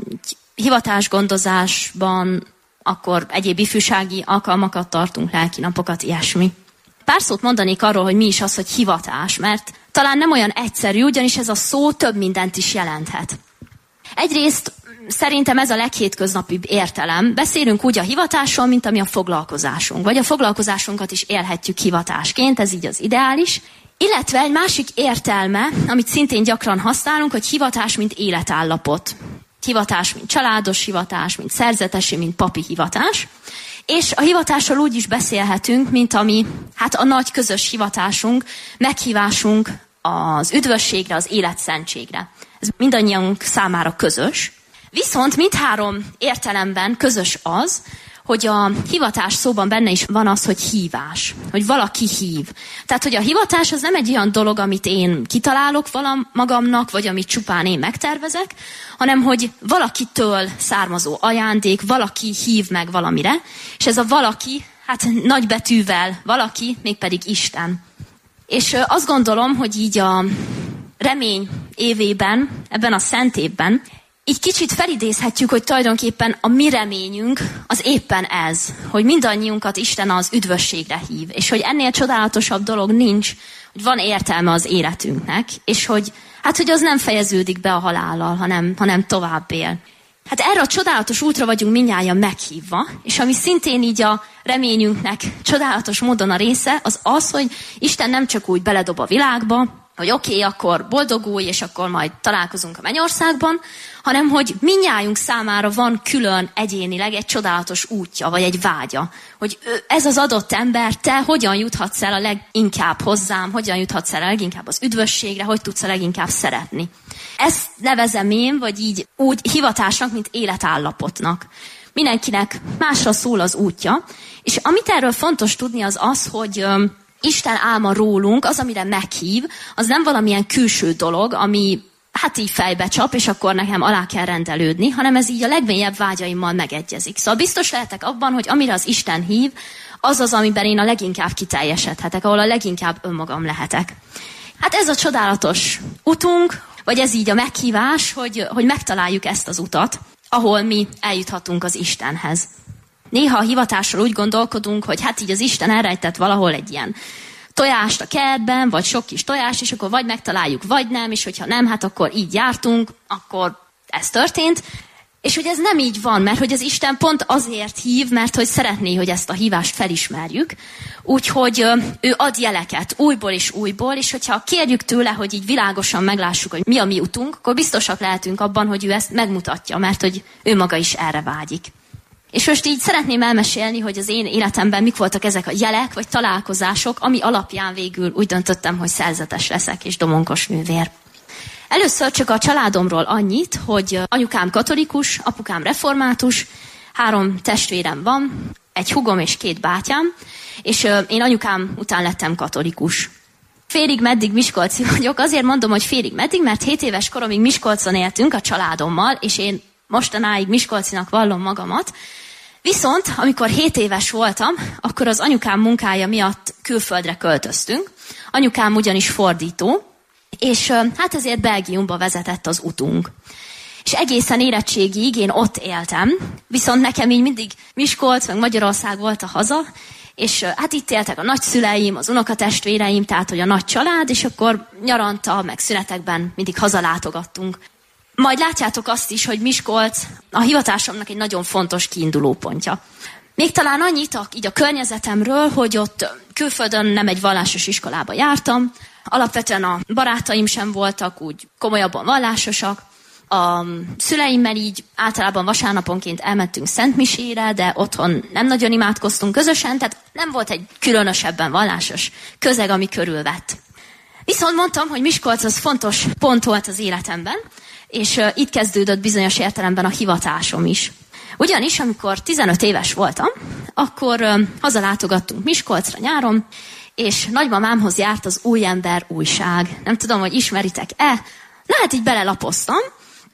hivatásgondozásban, akkor egyéb ifjúsági alkalmakat tartunk, lelkinapokat, ilyesmi. Pár szót mondanék arról, hogy mi is az, hogy hivatás, mert talán nem olyan egyszerű, ugyanis ez a szó több mindent is jelenthet. Egyrészt szerintem ez a leghétköznapibb értelem. Beszélünk úgy a hivatásról, mint ami a foglalkozásunk. Vagy a foglalkozásunkat is élhetjük hivatásként, ez így az ideális. Illetve egy másik értelme, amit szintén gyakran használunk, hogy hivatás, mint életállapot. Hivatás, mint családos hivatás, mint szerzetesi, mint papi hivatás. És a hivatásról úgy is beszélhetünk, mint ami, hát a nagy közös hivatásunk, meghívásunk az üdvösségre, az életszentségre. Ez mindannyiunk számára közös. Viszont mindhárom értelemben közös az, hogy a hivatás szóban benne is van az, hogy hívás, hogy valaki hív. Tehát, hogy a hivatás az nem egy olyan dolog, amit én kitalálok valam magamnak, vagy amit csupán én megtervezek, hanem, hogy valakitől származó ajándék, valaki hív meg valamire, és ez a valaki, hát nagybetűvel valaki, mégpedig Isten. És azt gondolom, hogy így a remény évében, ebben a szent évben, így kicsit felidézhetjük, hogy tulajdonképpen a mi reményünk az éppen ez, hogy mindannyiunkat Isten az üdvösségre hív, és hogy ennél csodálatosabb dolog nincs, hogy van értelme az életünknek, és hogy, hát, hogy az nem fejeződik be a halállal, hanem, hanem tovább él. Hát erre a csodálatos útra vagyunk mindnyájan meghívva, és ami szintén így a reményünknek csodálatos módon a része, az az, hogy Isten nem csak úgy beledob a világba, hogy oké, okay, akkor boldogulj, és akkor majd találkozunk a mennyországban, hanem hogy mindnyájunk számára van külön egyénileg egy csodálatos útja, vagy egy vágya. Hogy ez az adott ember, te hogyan juthatsz el a leginkább hozzám, hogyan juthatsz el a leginkább az üdvösségre, hogy tudsz a leginkább szeretni. Ezt nevezem én, vagy így úgy hivatásnak, mint életállapotnak. Mindenkinek másra szól az útja, és amit erről fontos tudni az az, hogy Isten álma rólunk, az, amire meghív, az nem valamilyen külső dolog, ami hát így fejbe csap, és akkor nekem alá kell rendelődni, hanem ez így a legmélyebb vágyaimmal megegyezik. Szóval biztos lehetek abban, hogy amire az Isten hív, az az, amiben én a leginkább kiteljesedhetek, ahol a leginkább önmagam lehetek. Hát ez a csodálatos utunk, vagy ez így a meghívás, hogy, hogy megtaláljuk ezt az utat, ahol mi eljuthatunk az Istenhez. Néha a hivatásról úgy gondolkodunk, hogy hát így az Isten elrejtett valahol egy ilyen tojást a kertben, vagy sok kis tojás, és akkor vagy megtaláljuk, vagy nem, és hogyha nem, hát akkor így jártunk, akkor ez történt. És hogy ez nem így van, mert hogy az Isten pont azért hív, mert hogy szeretné, hogy ezt a hívást felismerjük. Úgyhogy ő ad jeleket újból és újból, és hogyha kérjük tőle, hogy így világosan meglássuk, hogy mi a mi utunk, akkor biztosak lehetünk abban, hogy ő ezt megmutatja, mert hogy ő maga is erre vágyik. És most így szeretném elmesélni, hogy az én életemben mik voltak ezek a jelek, vagy találkozások, ami alapján végül úgy döntöttem, hogy szerzetes leszek, és domonkos nővér. Először csak a családomról annyit, hogy anyukám katolikus, apukám református, három testvérem van, egy húgom és két bátyám, és én anyukám után lettem katolikus. Félig meddig miskolci vagyok, azért mondom, hogy félig meddig, mert hét éves koromig Miskolcon éltünk a családommal, és én mostanáig miskolcinak vallom magamat. Viszont, amikor hét éves voltam, akkor az anyukám munkája miatt külföldre költöztünk. Anyukám ugyanis fordító, és hát ezért Belgiumba vezetett az utunk. És egészen érettségig én ott éltem, viszont nekem így mindig Miskolc, meg Magyarország volt a haza, és hát itt éltek a nagyszüleim, az unokatestvéreim, tehát hogy a nagy család, és akkor nyaranta, meg szünetekben mindig hazalátogattunk. Majd látjátok azt is, hogy Miskolc a hivatásomnak egy nagyon fontos kiindulópontja. Még talán annyit a, így a környezetemről, hogy ott külföldön nem egy vallásos iskolába jártam, alapvetően a barátaim sem voltak úgy komolyabban vallásosak, a szüleimmel így általában vasárnaponként elmentünk szentmisére, de otthon nem nagyon imádkoztunk közösen, tehát nem volt egy különösebben vallásos közeg, ami körülvett. Viszont mondtam, hogy Miskolc az fontos pont volt az életemben, és uh, itt kezdődött bizonyos értelemben a hivatásom is. Ugyanis, amikor tizenöt éves voltam, akkor uh, hazalátogattunk Miskolcra nyáron, és nagymamámhoz járt az Új Ember újság. Nem tudom, hogy ismeritek-e? Na hát így belelapoztam,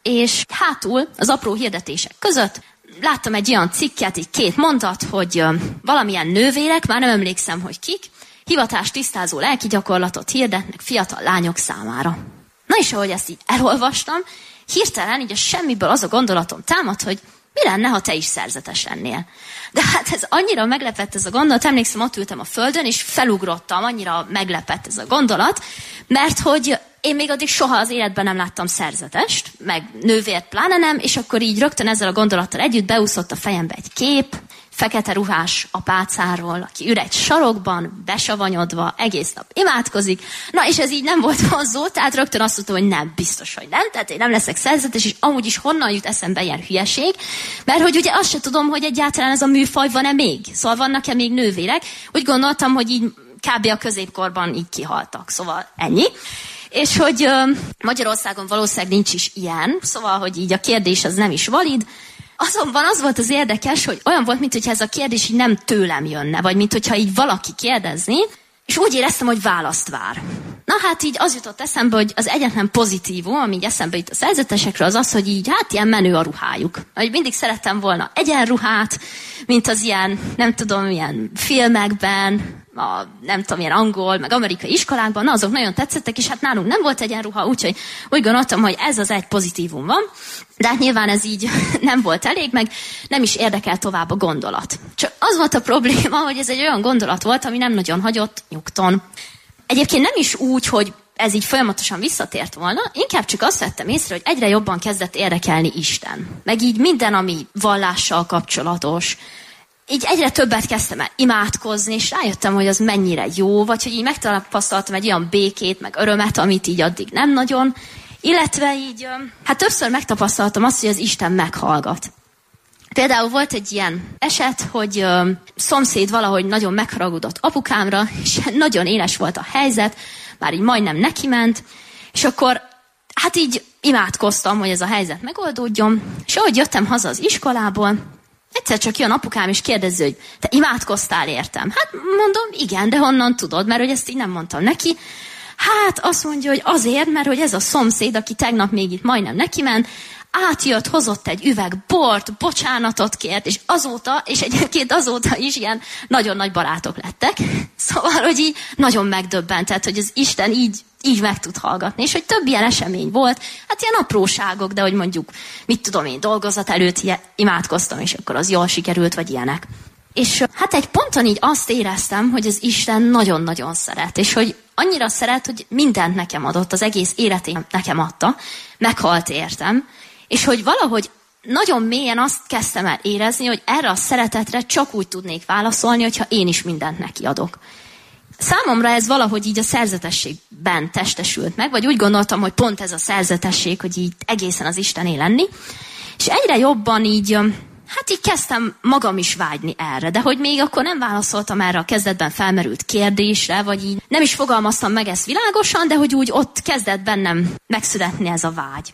és hátul az apró hirdetések között láttam egy olyan cikket, így két mondat, hogy valamilyen nővérek, már nem emlékszem, hogy kik, hivatást tisztázó lelki gyakorlatot hirdetnek fiatal lányok számára. Na és ahogy ezt így elolvastam, hirtelen így a semmiből az a gondolatom támad, hogy mi lenne, ha te is szerzetes lennél. De hát ez annyira meglepett ez a gondolat, emlékszem, ott ültem a földön, és felugrottam, annyira meglepett ez a gondolat, mert hogy én még addig soha az életben nem láttam szerzetest, meg nővért pláne nem, és akkor így rögtön ezzel a gondolattal együtt beúszott a fejembe egy kép, fekete ruhás apácáról, aki ül egy sarokban, besavanyodva, egész nap imádkozik. Na, és ez így nem volt vonzó, tehát rögtön azt mondtam, hogy nem, biztos, hogy nem, tehát én nem leszek szerzetes, és amúgy is honnan jut eszembe ilyen hülyeség, mert hogy ugye azt se tudom, hogy egyáltalán ez a műfaj van-e még, szóval vannak-e még nővérek. Úgy gondoltam, hogy így kb. A középkorban így kihaltak, szóval ennyi. És hogy uh, Magyarországon valószínűleg nincs is ilyen, szóval, hogy így a kérdés az nem is valid. Azonban az volt az érdekes, hogy olyan volt, mintha ez a kérdés így nem tőlem jönne, vagy mintha így valaki kérdezni, és úgy éreztem, hogy választ vár. Na hát így az jutott eszembe, hogy az egyetlen pozitívum, ami így eszembe jut a szerzetesekről, az az, hogy így hát ilyen menő a ruhájuk. Hogy mindig szerettem volna egyenruhát, mint az ilyen, nem tudom, ilyen filmekben, a nem tudom, ilyen angol, meg amerikai iskolákban, na azok nagyon tetszettek, és hát nálunk nem volt egyenruha, úgyhogy úgy gondoltam, hogy ez az egy pozitívum van, de hát nyilván ez így nem volt elég, meg nem is érdekel tovább a gondolat. Csak az volt a probléma, hogy ez egy olyan gondolat volt, ami nem nagyon hagyott nyugton. Egyébként nem is úgy, hogy ez így folyamatosan visszatért volna, inkább csak azt vettem észre, hogy egyre jobban kezdett érdekelni Isten. Meg így minden, ami vallással kapcsolatos. Így egyre többet kezdtem el imádkozni, és rájöttem, hogy az mennyire jó, vagy hogy így megtapasztaltam egy olyan békét, meg örömet, amit így addig nem nagyon. Illetve így, hát többször megtapasztaltam azt, hogy az Isten meghallgat. Például volt egy ilyen eset, hogy ö, szomszéd valahogy nagyon megharagudott apukámra, és nagyon éles volt a helyzet, már így majdnem neki ment, és akkor hát így imádkoztam, hogy ez a helyzet megoldódjon, és ahogy jöttem haza az iskolából, egyszer csak jön apukám, és kérdezi, hogy te imádkoztál értem? Hát mondom, igen, de honnan tudod, mert hogy ezt így nem mondtam neki. Hát azt mondja, hogy azért, mert hogy ez a szomszéd, aki tegnap még itt majdnem neki ment, átjött, hozott egy üveg bort, bocsánatot kért, és azóta, és egyébként azóta is ilyen nagyon nagy barátok lettek. Szóval, hogy így nagyon megdöbbentett, hogy az Isten így, így meg tud hallgatni, és hogy több ilyen esemény volt, hát ilyen apróságok, de hogy mondjuk, mit tudom én, dolgozat előtt imádkoztam, és akkor az jól sikerült, vagy ilyenek. És hát egy ponton így azt éreztem, hogy az Isten nagyon-nagyon szeret, és hogy annyira szeret, hogy mindent nekem adott, az egész életét nekem adta, meghalt értem, és hogy valahogy nagyon mélyen azt kezdtem el érezni, hogy erre a szeretetre csak úgy tudnék válaszolni, hogyha én is mindent neki adok. Számomra ez valahogy így a szerzetességben testesült meg, vagy úgy gondoltam, hogy pont ez a szerzetesség, hogy így egészen az Istené lenni, és egyre jobban így, hát így kezdtem magam is vágyni erre, de hogy még akkor nem válaszoltam erre a kezdetben felmerült kérdésre, vagy így nem is fogalmaztam meg ezt világosan, de hogy úgy ott kezdett bennem megszületni ez a vágy.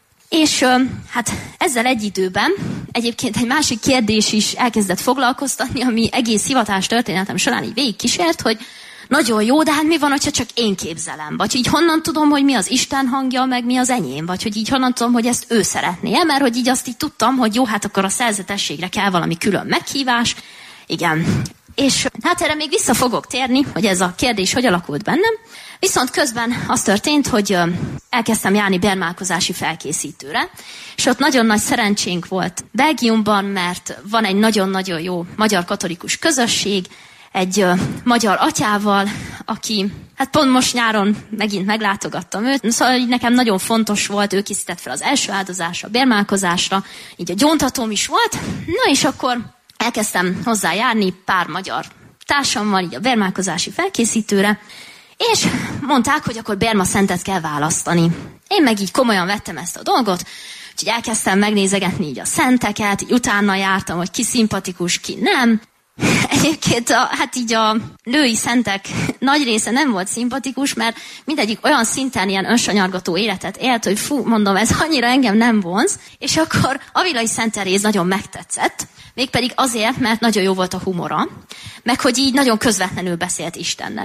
És hát ezzel egy időben egyébként egy másik kérdés is elkezdett foglalkoztatni, ami egész hivatás történetem során így végigkísért, hogy nagyon jó, de hát mi van, hogyha csak én képzelem? Vagy így honnan tudom, hogy mi az Isten hangja, meg mi az enyém? Vagy hogy így honnan tudom, hogy ezt ő szeretné? Mert hogy így azt így tudtam, hogy jó, hát akkor a szerzetességre kell valami külön meghívás. Igen. És hát erre még vissza fogok térni, hogy ez a kérdés hogy alakult bennem. Viszont közben az történt, hogy elkezdtem járni bérmálkozási felkészítőre, és ott nagyon nagy szerencsénk volt Belgiumban, mert van egy nagyon-nagyon jó magyar katolikus közösség, egy uh, magyar atyával, aki, hát pont most nyáron megint meglátogattam őt, szóval így nekem nagyon fontos volt, ő készített fel az első áldozásra, a bérmálkozásra, így a gyóntatóm is volt, na és akkor elkezdtem hozzá járni pár magyar társammal, így a bérmálkozási felkészítőre, és mondták, hogy akkor bérmaszentet kell választani. Én meg így komolyan vettem ezt a dolgot, úgyhogy elkezdtem megnézegetni így a szenteket, így utána jártam, hogy ki szimpatikus, ki nem. Egyébként a, hát így a női szentek nagy része nem volt szimpatikus, mert mindegyik olyan szinten ilyen önsanyargató életet élt, hogy fú, mondom, ez annyira engem nem vonz, és akkor Avilai Szent Teréz nagyon megtetszett, mégpedig azért, mert nagyon jó volt a humora, meg hogy így nagyon közvetlenül beszélt Istennel.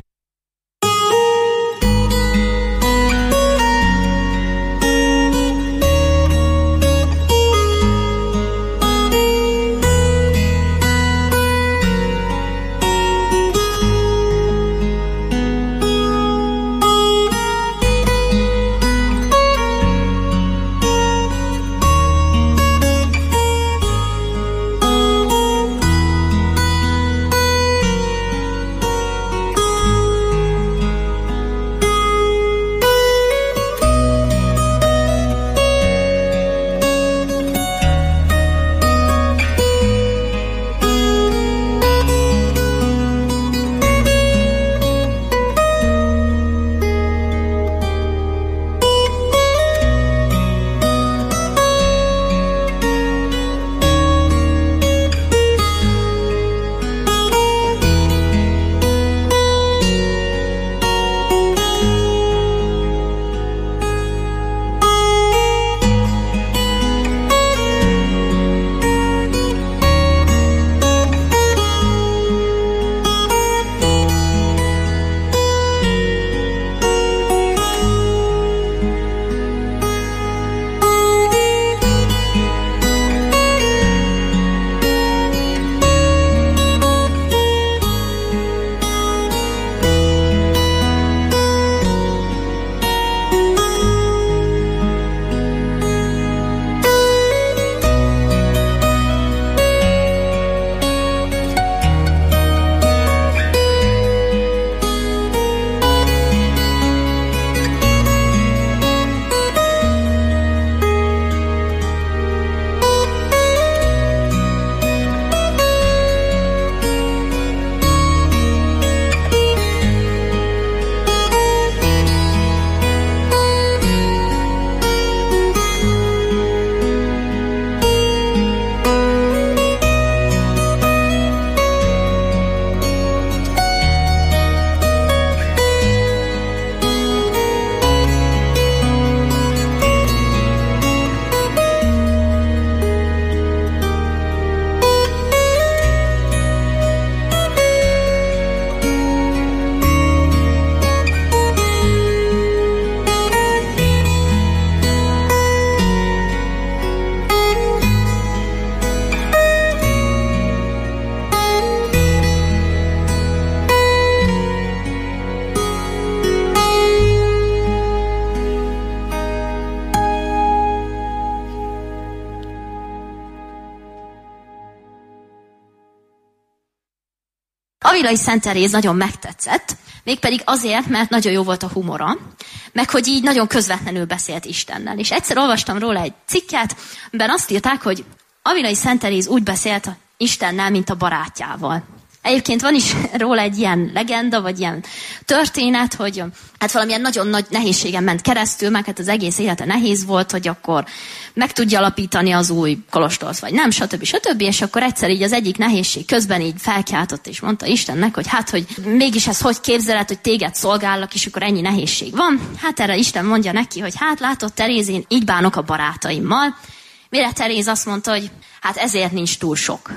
Avilai Szent Teréz nagyon megtetszett, mégpedig azért, mert nagyon jó volt a humora, meg hogy így nagyon közvetlenül beszélt Istennel. És egyszer olvastam róla egy cikket, amiben azt írták, hogy Avilai Szent Teréz úgy beszélt Istennel, mint a barátjával. Egyébként van is róla egy ilyen legenda, vagy ilyen történet, hogy hát valamilyen nagyon nagy nehézségen ment keresztül, meg hát az egész élete nehéz volt, hogy akkor meg tudja alapítani az új kolostort, vagy nem, stb. stb. És akkor egyszer így az egyik nehézség közben így felkiáltott, és mondta Istennek, hogy hát, hogy mégis ez hogy képzeled, hogy téged szolgállak, és akkor ennyi nehézség van. Hát erre Isten mondja neki, hogy hát látod, Teréz, én így bánok a barátaimmal. Mire Teréz azt mondta, hogy hát ezért nincs túl sok.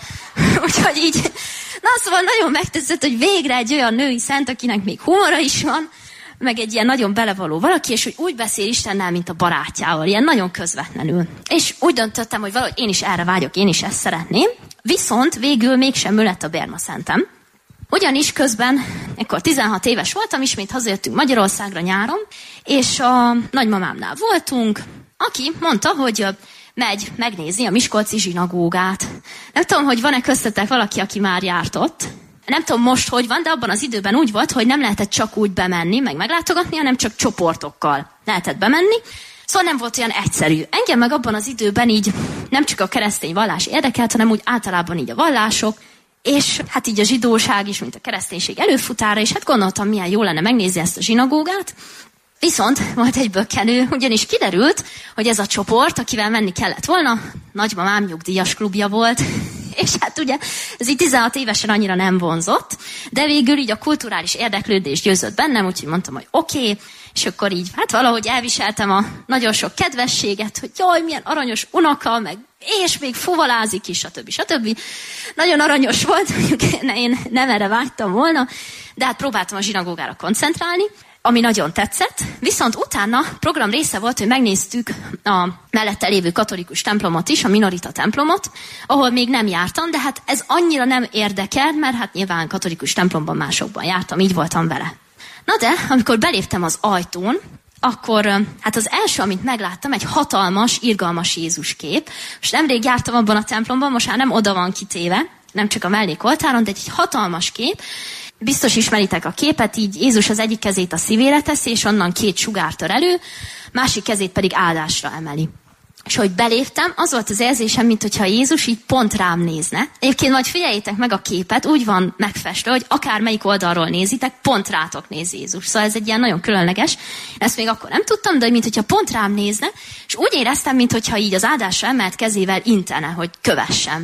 Úgyhogy így, na szóval nagyon megtetszett, hogy végre egy olyan női szent, akinek még humora is van, meg egy ilyen nagyon belevaló valaki, és hogy úgy beszél Istennel, mint a barátjával, ilyen nagyon közvetlenül. És úgy döntöttem, hogy valahogy én is erre vágyok, én is ezt szeretném, viszont végül mégsem ő lett a Bérma szentem. Ugyanis közben, ekkor tizenhat éves voltam, ismét hazajöttünk Magyarországra nyáron, és a nagymamámnál voltunk, aki mondta, hogy megy megnézni a miskolci zsinagógát. Nem tudom, hogy van-e köztetek valaki, aki már járt ott. Nem tudom most, hogy van, de abban az időben úgy volt, hogy nem lehetett csak úgy bemenni, meg meglátogatni, hanem csak csoportokkal lehetett bemenni. Szóval nem volt olyan egyszerű. Engem meg abban az időben így nem csak a keresztény vallás érdekelt, hanem úgy általában így a vallások, és hát így a zsidóság is, mint a kereszténység előfutára, és hát gondoltam, milyen jó lenne megnézni ezt a zsinagógát. Viszont volt egy bökkenő, ugyanis kiderült, hogy ez a csoport, akivel menni kellett volna, nagymamám nyugdíjas klubja volt, és hát ugye ez így tizenhat évesen annyira nem vonzott, de végül így a kulturális érdeklődés győzött bennem, úgyhogy mondtam, hogy oké, okay, és akkor így hát valahogy elviseltem a nagyon sok kedvességet, hogy jaj, milyen aranyos unoka, meg és még fuvalázik is, stb. stb. Nagyon aranyos volt, mondjuk én nem erre vágytam volna, de hát próbáltam a zsinagógára koncentrálni, ami nagyon tetszett, viszont utána program része volt, hogy megnéztük a mellette lévő katolikus templomot is, a Minorita templomot, ahol még nem jártam, de hát ez annyira nem érdekel, mert hát nyilván katolikus templomban másokban jártam, így voltam vele. Na de, amikor beléptem az ajtón, akkor hát az első, amit megláttam, egy hatalmas, irgalmas Jézus kép. Most nemrég jártam abban a templomban, most már nem oda van kitéve, nem csak a mellékoltáron, de egy hatalmas kép. Biztos ismeritek a képet, így Jézus az egyik kezét a szívére teszi, és onnan két sugár tör elő, másik kezét pedig áldásra emeli. És hogy beléptem, az volt az érzésem, mintha Jézus így pont rám nézne. Egyébként majd figyeljétek meg a képet, úgy van megfestve, hogy akármelyik oldalról nézitek, pont rátok néz Jézus. Szóval ez egy ilyen nagyon különleges. Ezt még akkor nem tudtam, de mintha pont rám nézne, és úgy éreztem, mintha így az áldásra emelt kezével intene, hogy kövessem.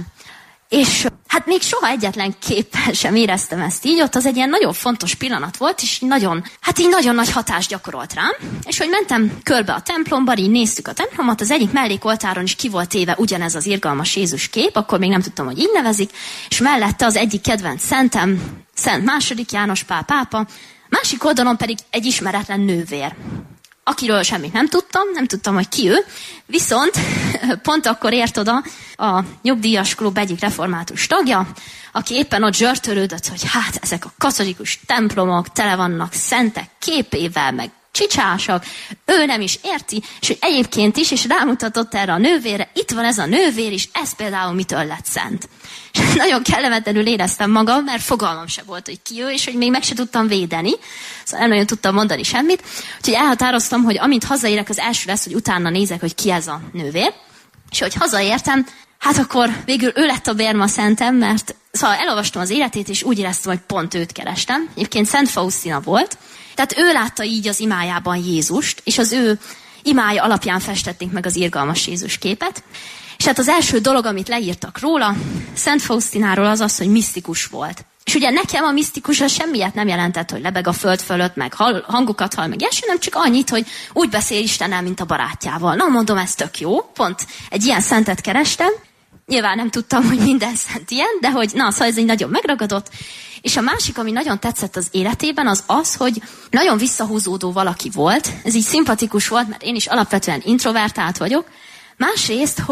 És hát még soha egyetlen képpel sem éreztem ezt így, ott az egy ilyen nagyon fontos pillanat volt, és nagyon, hát így nagyon nagy hatást gyakorolt rám, és hogy mentem körbe a templomban, így néztük a templomot, az egyik mellékoltáron is ki volt téve ugyanez az irgalmas Jézus kép, akkor még nem tudtam, hogy így nevezik, és mellette az egyik kedvenc szentem, Szent második János Pál pápa, másik oldalon pedig egy ismeretlen nővér, akiről semmit nem tudtam, nem tudtam, hogy ki ő, viszont pont akkor ért oda a nyugdíjas klub egyik református tagja, aki éppen ott zsörtölődött, hogy hát ezek a katolikus templomok tele vannak szentek képével, meg csicsásak, ő nem is érti, és hogy egyébként is, és rámutatott erre a nővére, itt van ez a nővér is, ez például mitől lett szent. És nagyon kellemetlenül éreztem magam, mert fogalmam se volt, hogy ki ő, és hogy még meg se tudtam védeni, szóval nem nagyon tudtam mondani semmit, úgyhogy elhatároztam, hogy amint hazaérek, az első lesz, hogy utána nézek, hogy ki ez a nővér, és hogy hazaértem, hát akkor végül ő lett a Bérma szentem, mert szóval elolvastam az életét, és úgy éreztem, hogy pont őt kerestem. Egyébként Szent Faustina volt, tehát ő látta így az imájában Jézust, és az ő imája alapján festették meg az irgalmas Jézus képet. És hát az első dolog, amit leírtak róla, Szent Faustináról az az, hogy misztikus volt. És ugye nekem a misztikus az semmilyet nem jelentett, hogy lebeg a föld fölött, meg hangokat hall, meg ilyesmi, nem csak annyit, hogy úgy beszél Istennel, mint a barátjával. Na, mondom, ez tök jó, pont egy ilyen szentet kerestem. Nyilván nem tudtam, hogy minden szent ilyen, de hogy na, szóval ez így nagyon megragadott. És a másik, ami nagyon tetszett az életében, az az, hogy nagyon visszahúzódó valaki volt. Ez így szimpatikus volt, mert én is alapvetően introvertált vagyok. Másrészt, hogy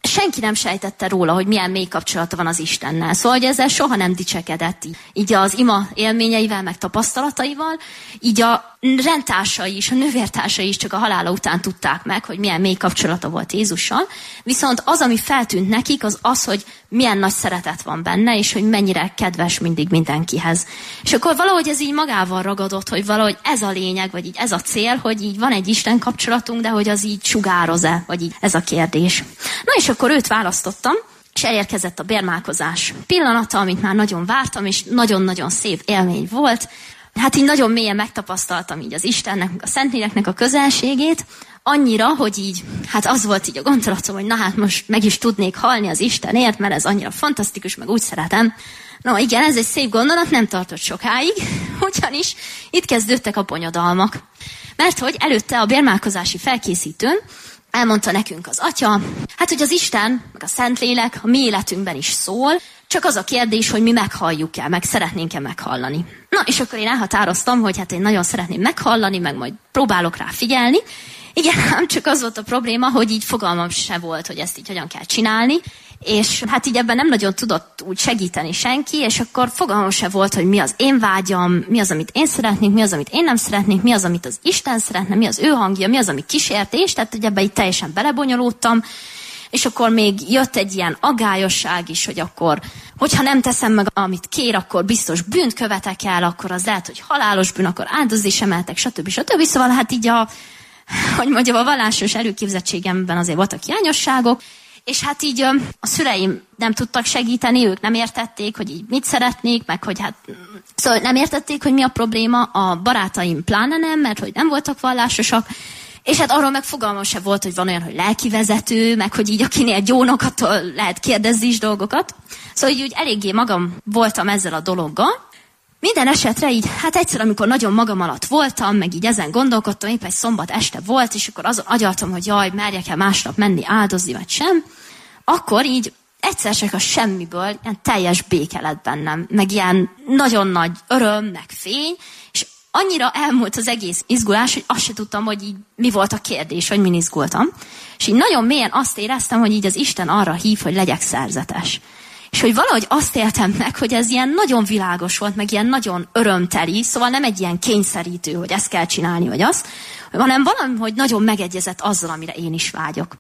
senki nem sejtette róla, hogy milyen mély kapcsolata van az Istennel. Szóval, hogy ezzel soha nem dicsekedett. Így az ima élményeivel, meg tapasztalataival, így a rendtársai is, a nővértársai is csak a halála után tudták meg, hogy milyen mély kapcsolata volt Jézussal. Viszont az, ami feltűnt nekik, az az, hogy milyen nagy szeretet van benne, és hogy mennyire kedves mindig mindenkihez. És akkor valahogy ez így magával ragadott, hogy valahogy ez a lényeg, vagy így ez a cél, hogy így van egy Isten kapcsolatunk, de hogy az így sugároz-e, vagy így ez a kérdés. Na és akkor őt választottam, és elérkezett a bérmálkozás pillanata, amit már nagyon vártam, és nagyon-nagyon szép élmény volt. Hát így nagyon mélyen megtapasztaltam így az Istennek, a Szentléleknek a közelségét, annyira, hogy így, hát az volt így a gondolatom, hogy na hát most meg is tudnék halni az Istenért, mert ez annyira fantasztikus, meg úgy szeretem. No igen, ez egy szép gondolat, nem tartott sokáig, ugyanis itt kezdődtek a bonyodalmak. Mert hogy előtte a bérmálkozási felkészítőn elmondta nekünk az Atya, hát hogy az Isten, meg a Szentlélek a mi életünkben is szól, csak az a kérdés, hogy mi meghalljuk-e, meg szeretnénk-e meghallani. Na, és akkor én elhatároztam, hogy hát én nagyon szeretném meghallani, meg majd próbálok rá figyelni. Igen, ám csak az volt a probléma, hogy így fogalmam se volt, hogy ezt így hogyan kell csinálni, és hát így ebben nem nagyon tudott úgy segíteni senki, és akkor fogalmam se volt, hogy mi az én vágyam, mi az, amit én szeretnék, mi az, amit én nem szeretnék, mi az, amit az Isten szeretne, mi az ő hangja, mi az, ami kísértés, tehát hogy ebben így teljesen belebonyolódtam, és akkor még jött egy ilyen aggályosság is, hogy akkor, hogyha nem teszem meg, amit kér, akkor biztos bűnt követek el, akkor az lehet, hogy halálos bűn, akkor áldozni sem emeltek, stb. stb. Szóval hát így a, hogy mondjam, a vallásos előképzettségemben azért voltak hiányosságok, és hát így a szüleim nem tudtak segíteni, ők nem értették, hogy így mit szeretnék, meg hogy hát, szóval nem értették, hogy mi a probléma, a barátaim pláne nem, mert hogy nem voltak vallásosak, és hát arról meg fogalmam se volt, hogy van olyan, hogy lelkivezető, meg hogy így akinél gyónok, attól lehet kérdezni is dolgokat. Szóval így úgy eléggé magam voltam ezzel a dologgal. Minden esetre így, hát egyszer, amikor nagyon magam alatt voltam, meg így ezen gondolkodtam, épp egy szombat este volt, és akkor azon agyaltam, hogy jaj, merjek-e másnap menni áldozni, vagy sem, akkor így egyszer csak a semmiből ilyen teljes béke lett bennem, meg ilyen nagyon nagy öröm, meg fény, és annyira elmúlt az egész izgulás, hogy azt se tudtam, hogy így mi volt a kérdés, hogy min izgultam. És így nagyon mélyen azt éreztem, hogy így az Isten arra hív, hogy legyek szerzetes. És hogy valahogy azt éltem meg, hogy ez ilyen nagyon világos volt, meg ilyen nagyon örömteli, szóval nem egy ilyen kényszerítő, hogy ezt kell csinálni, vagy azt, hanem valami, hogy nagyon megegyezett azzal, amire én is vágyok.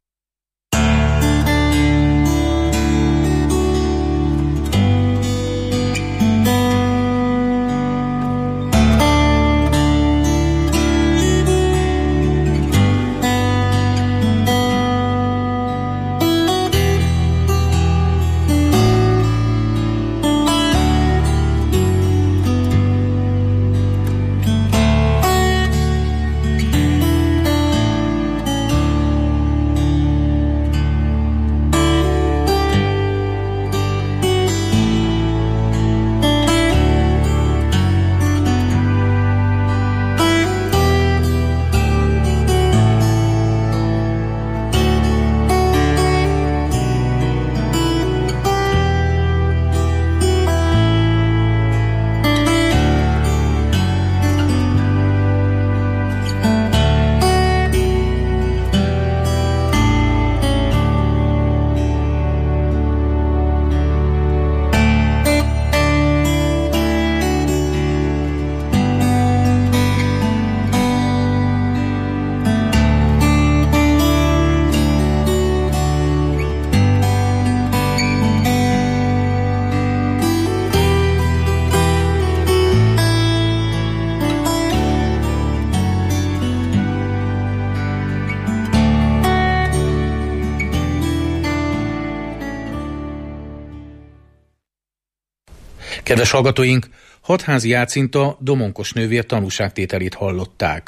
Kedves hallgatóink, Hatházi Jácinta Domonkos nővér tanúságtételét hallották.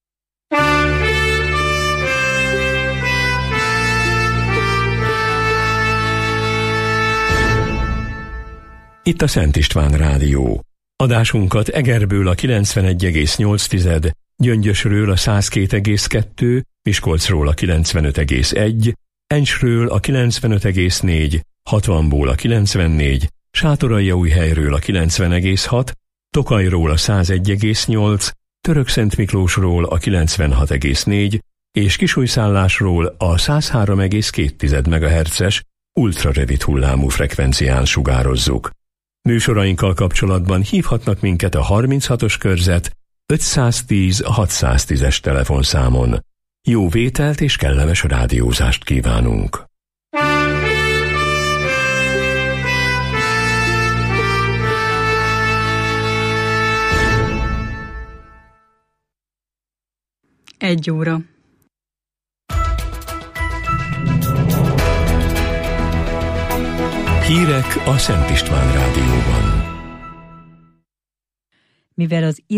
Itt a Szent István Rádió. Adásunkat Egerből a kilencvenegy egész nyolc, Gyöngyösről a száz két egész kettő, Miskolcról a kilencvenöt egész egy, Encsről a kilencvenöt egész négy, hatvanból a kilencvennégy, Sátoraljaújhelyről a kilencven egész hat, Tokajról a száz egy egész nyolc, Törökszentmiklósról a kilencvenhat egész négy, és kisújszállásról a száz három egész két megahertzes ultrarövid hullámú frekvencián sugározzuk. Műsorainkkal kapcsolatban hívhatnak minket a harminchatos körzet ötszáztíz hatszáztízes telefonszámon. Jó vételt és kellemes rádiózást kívánunk! Egy óra. Hírek a Szent István Rádióban. Mivel az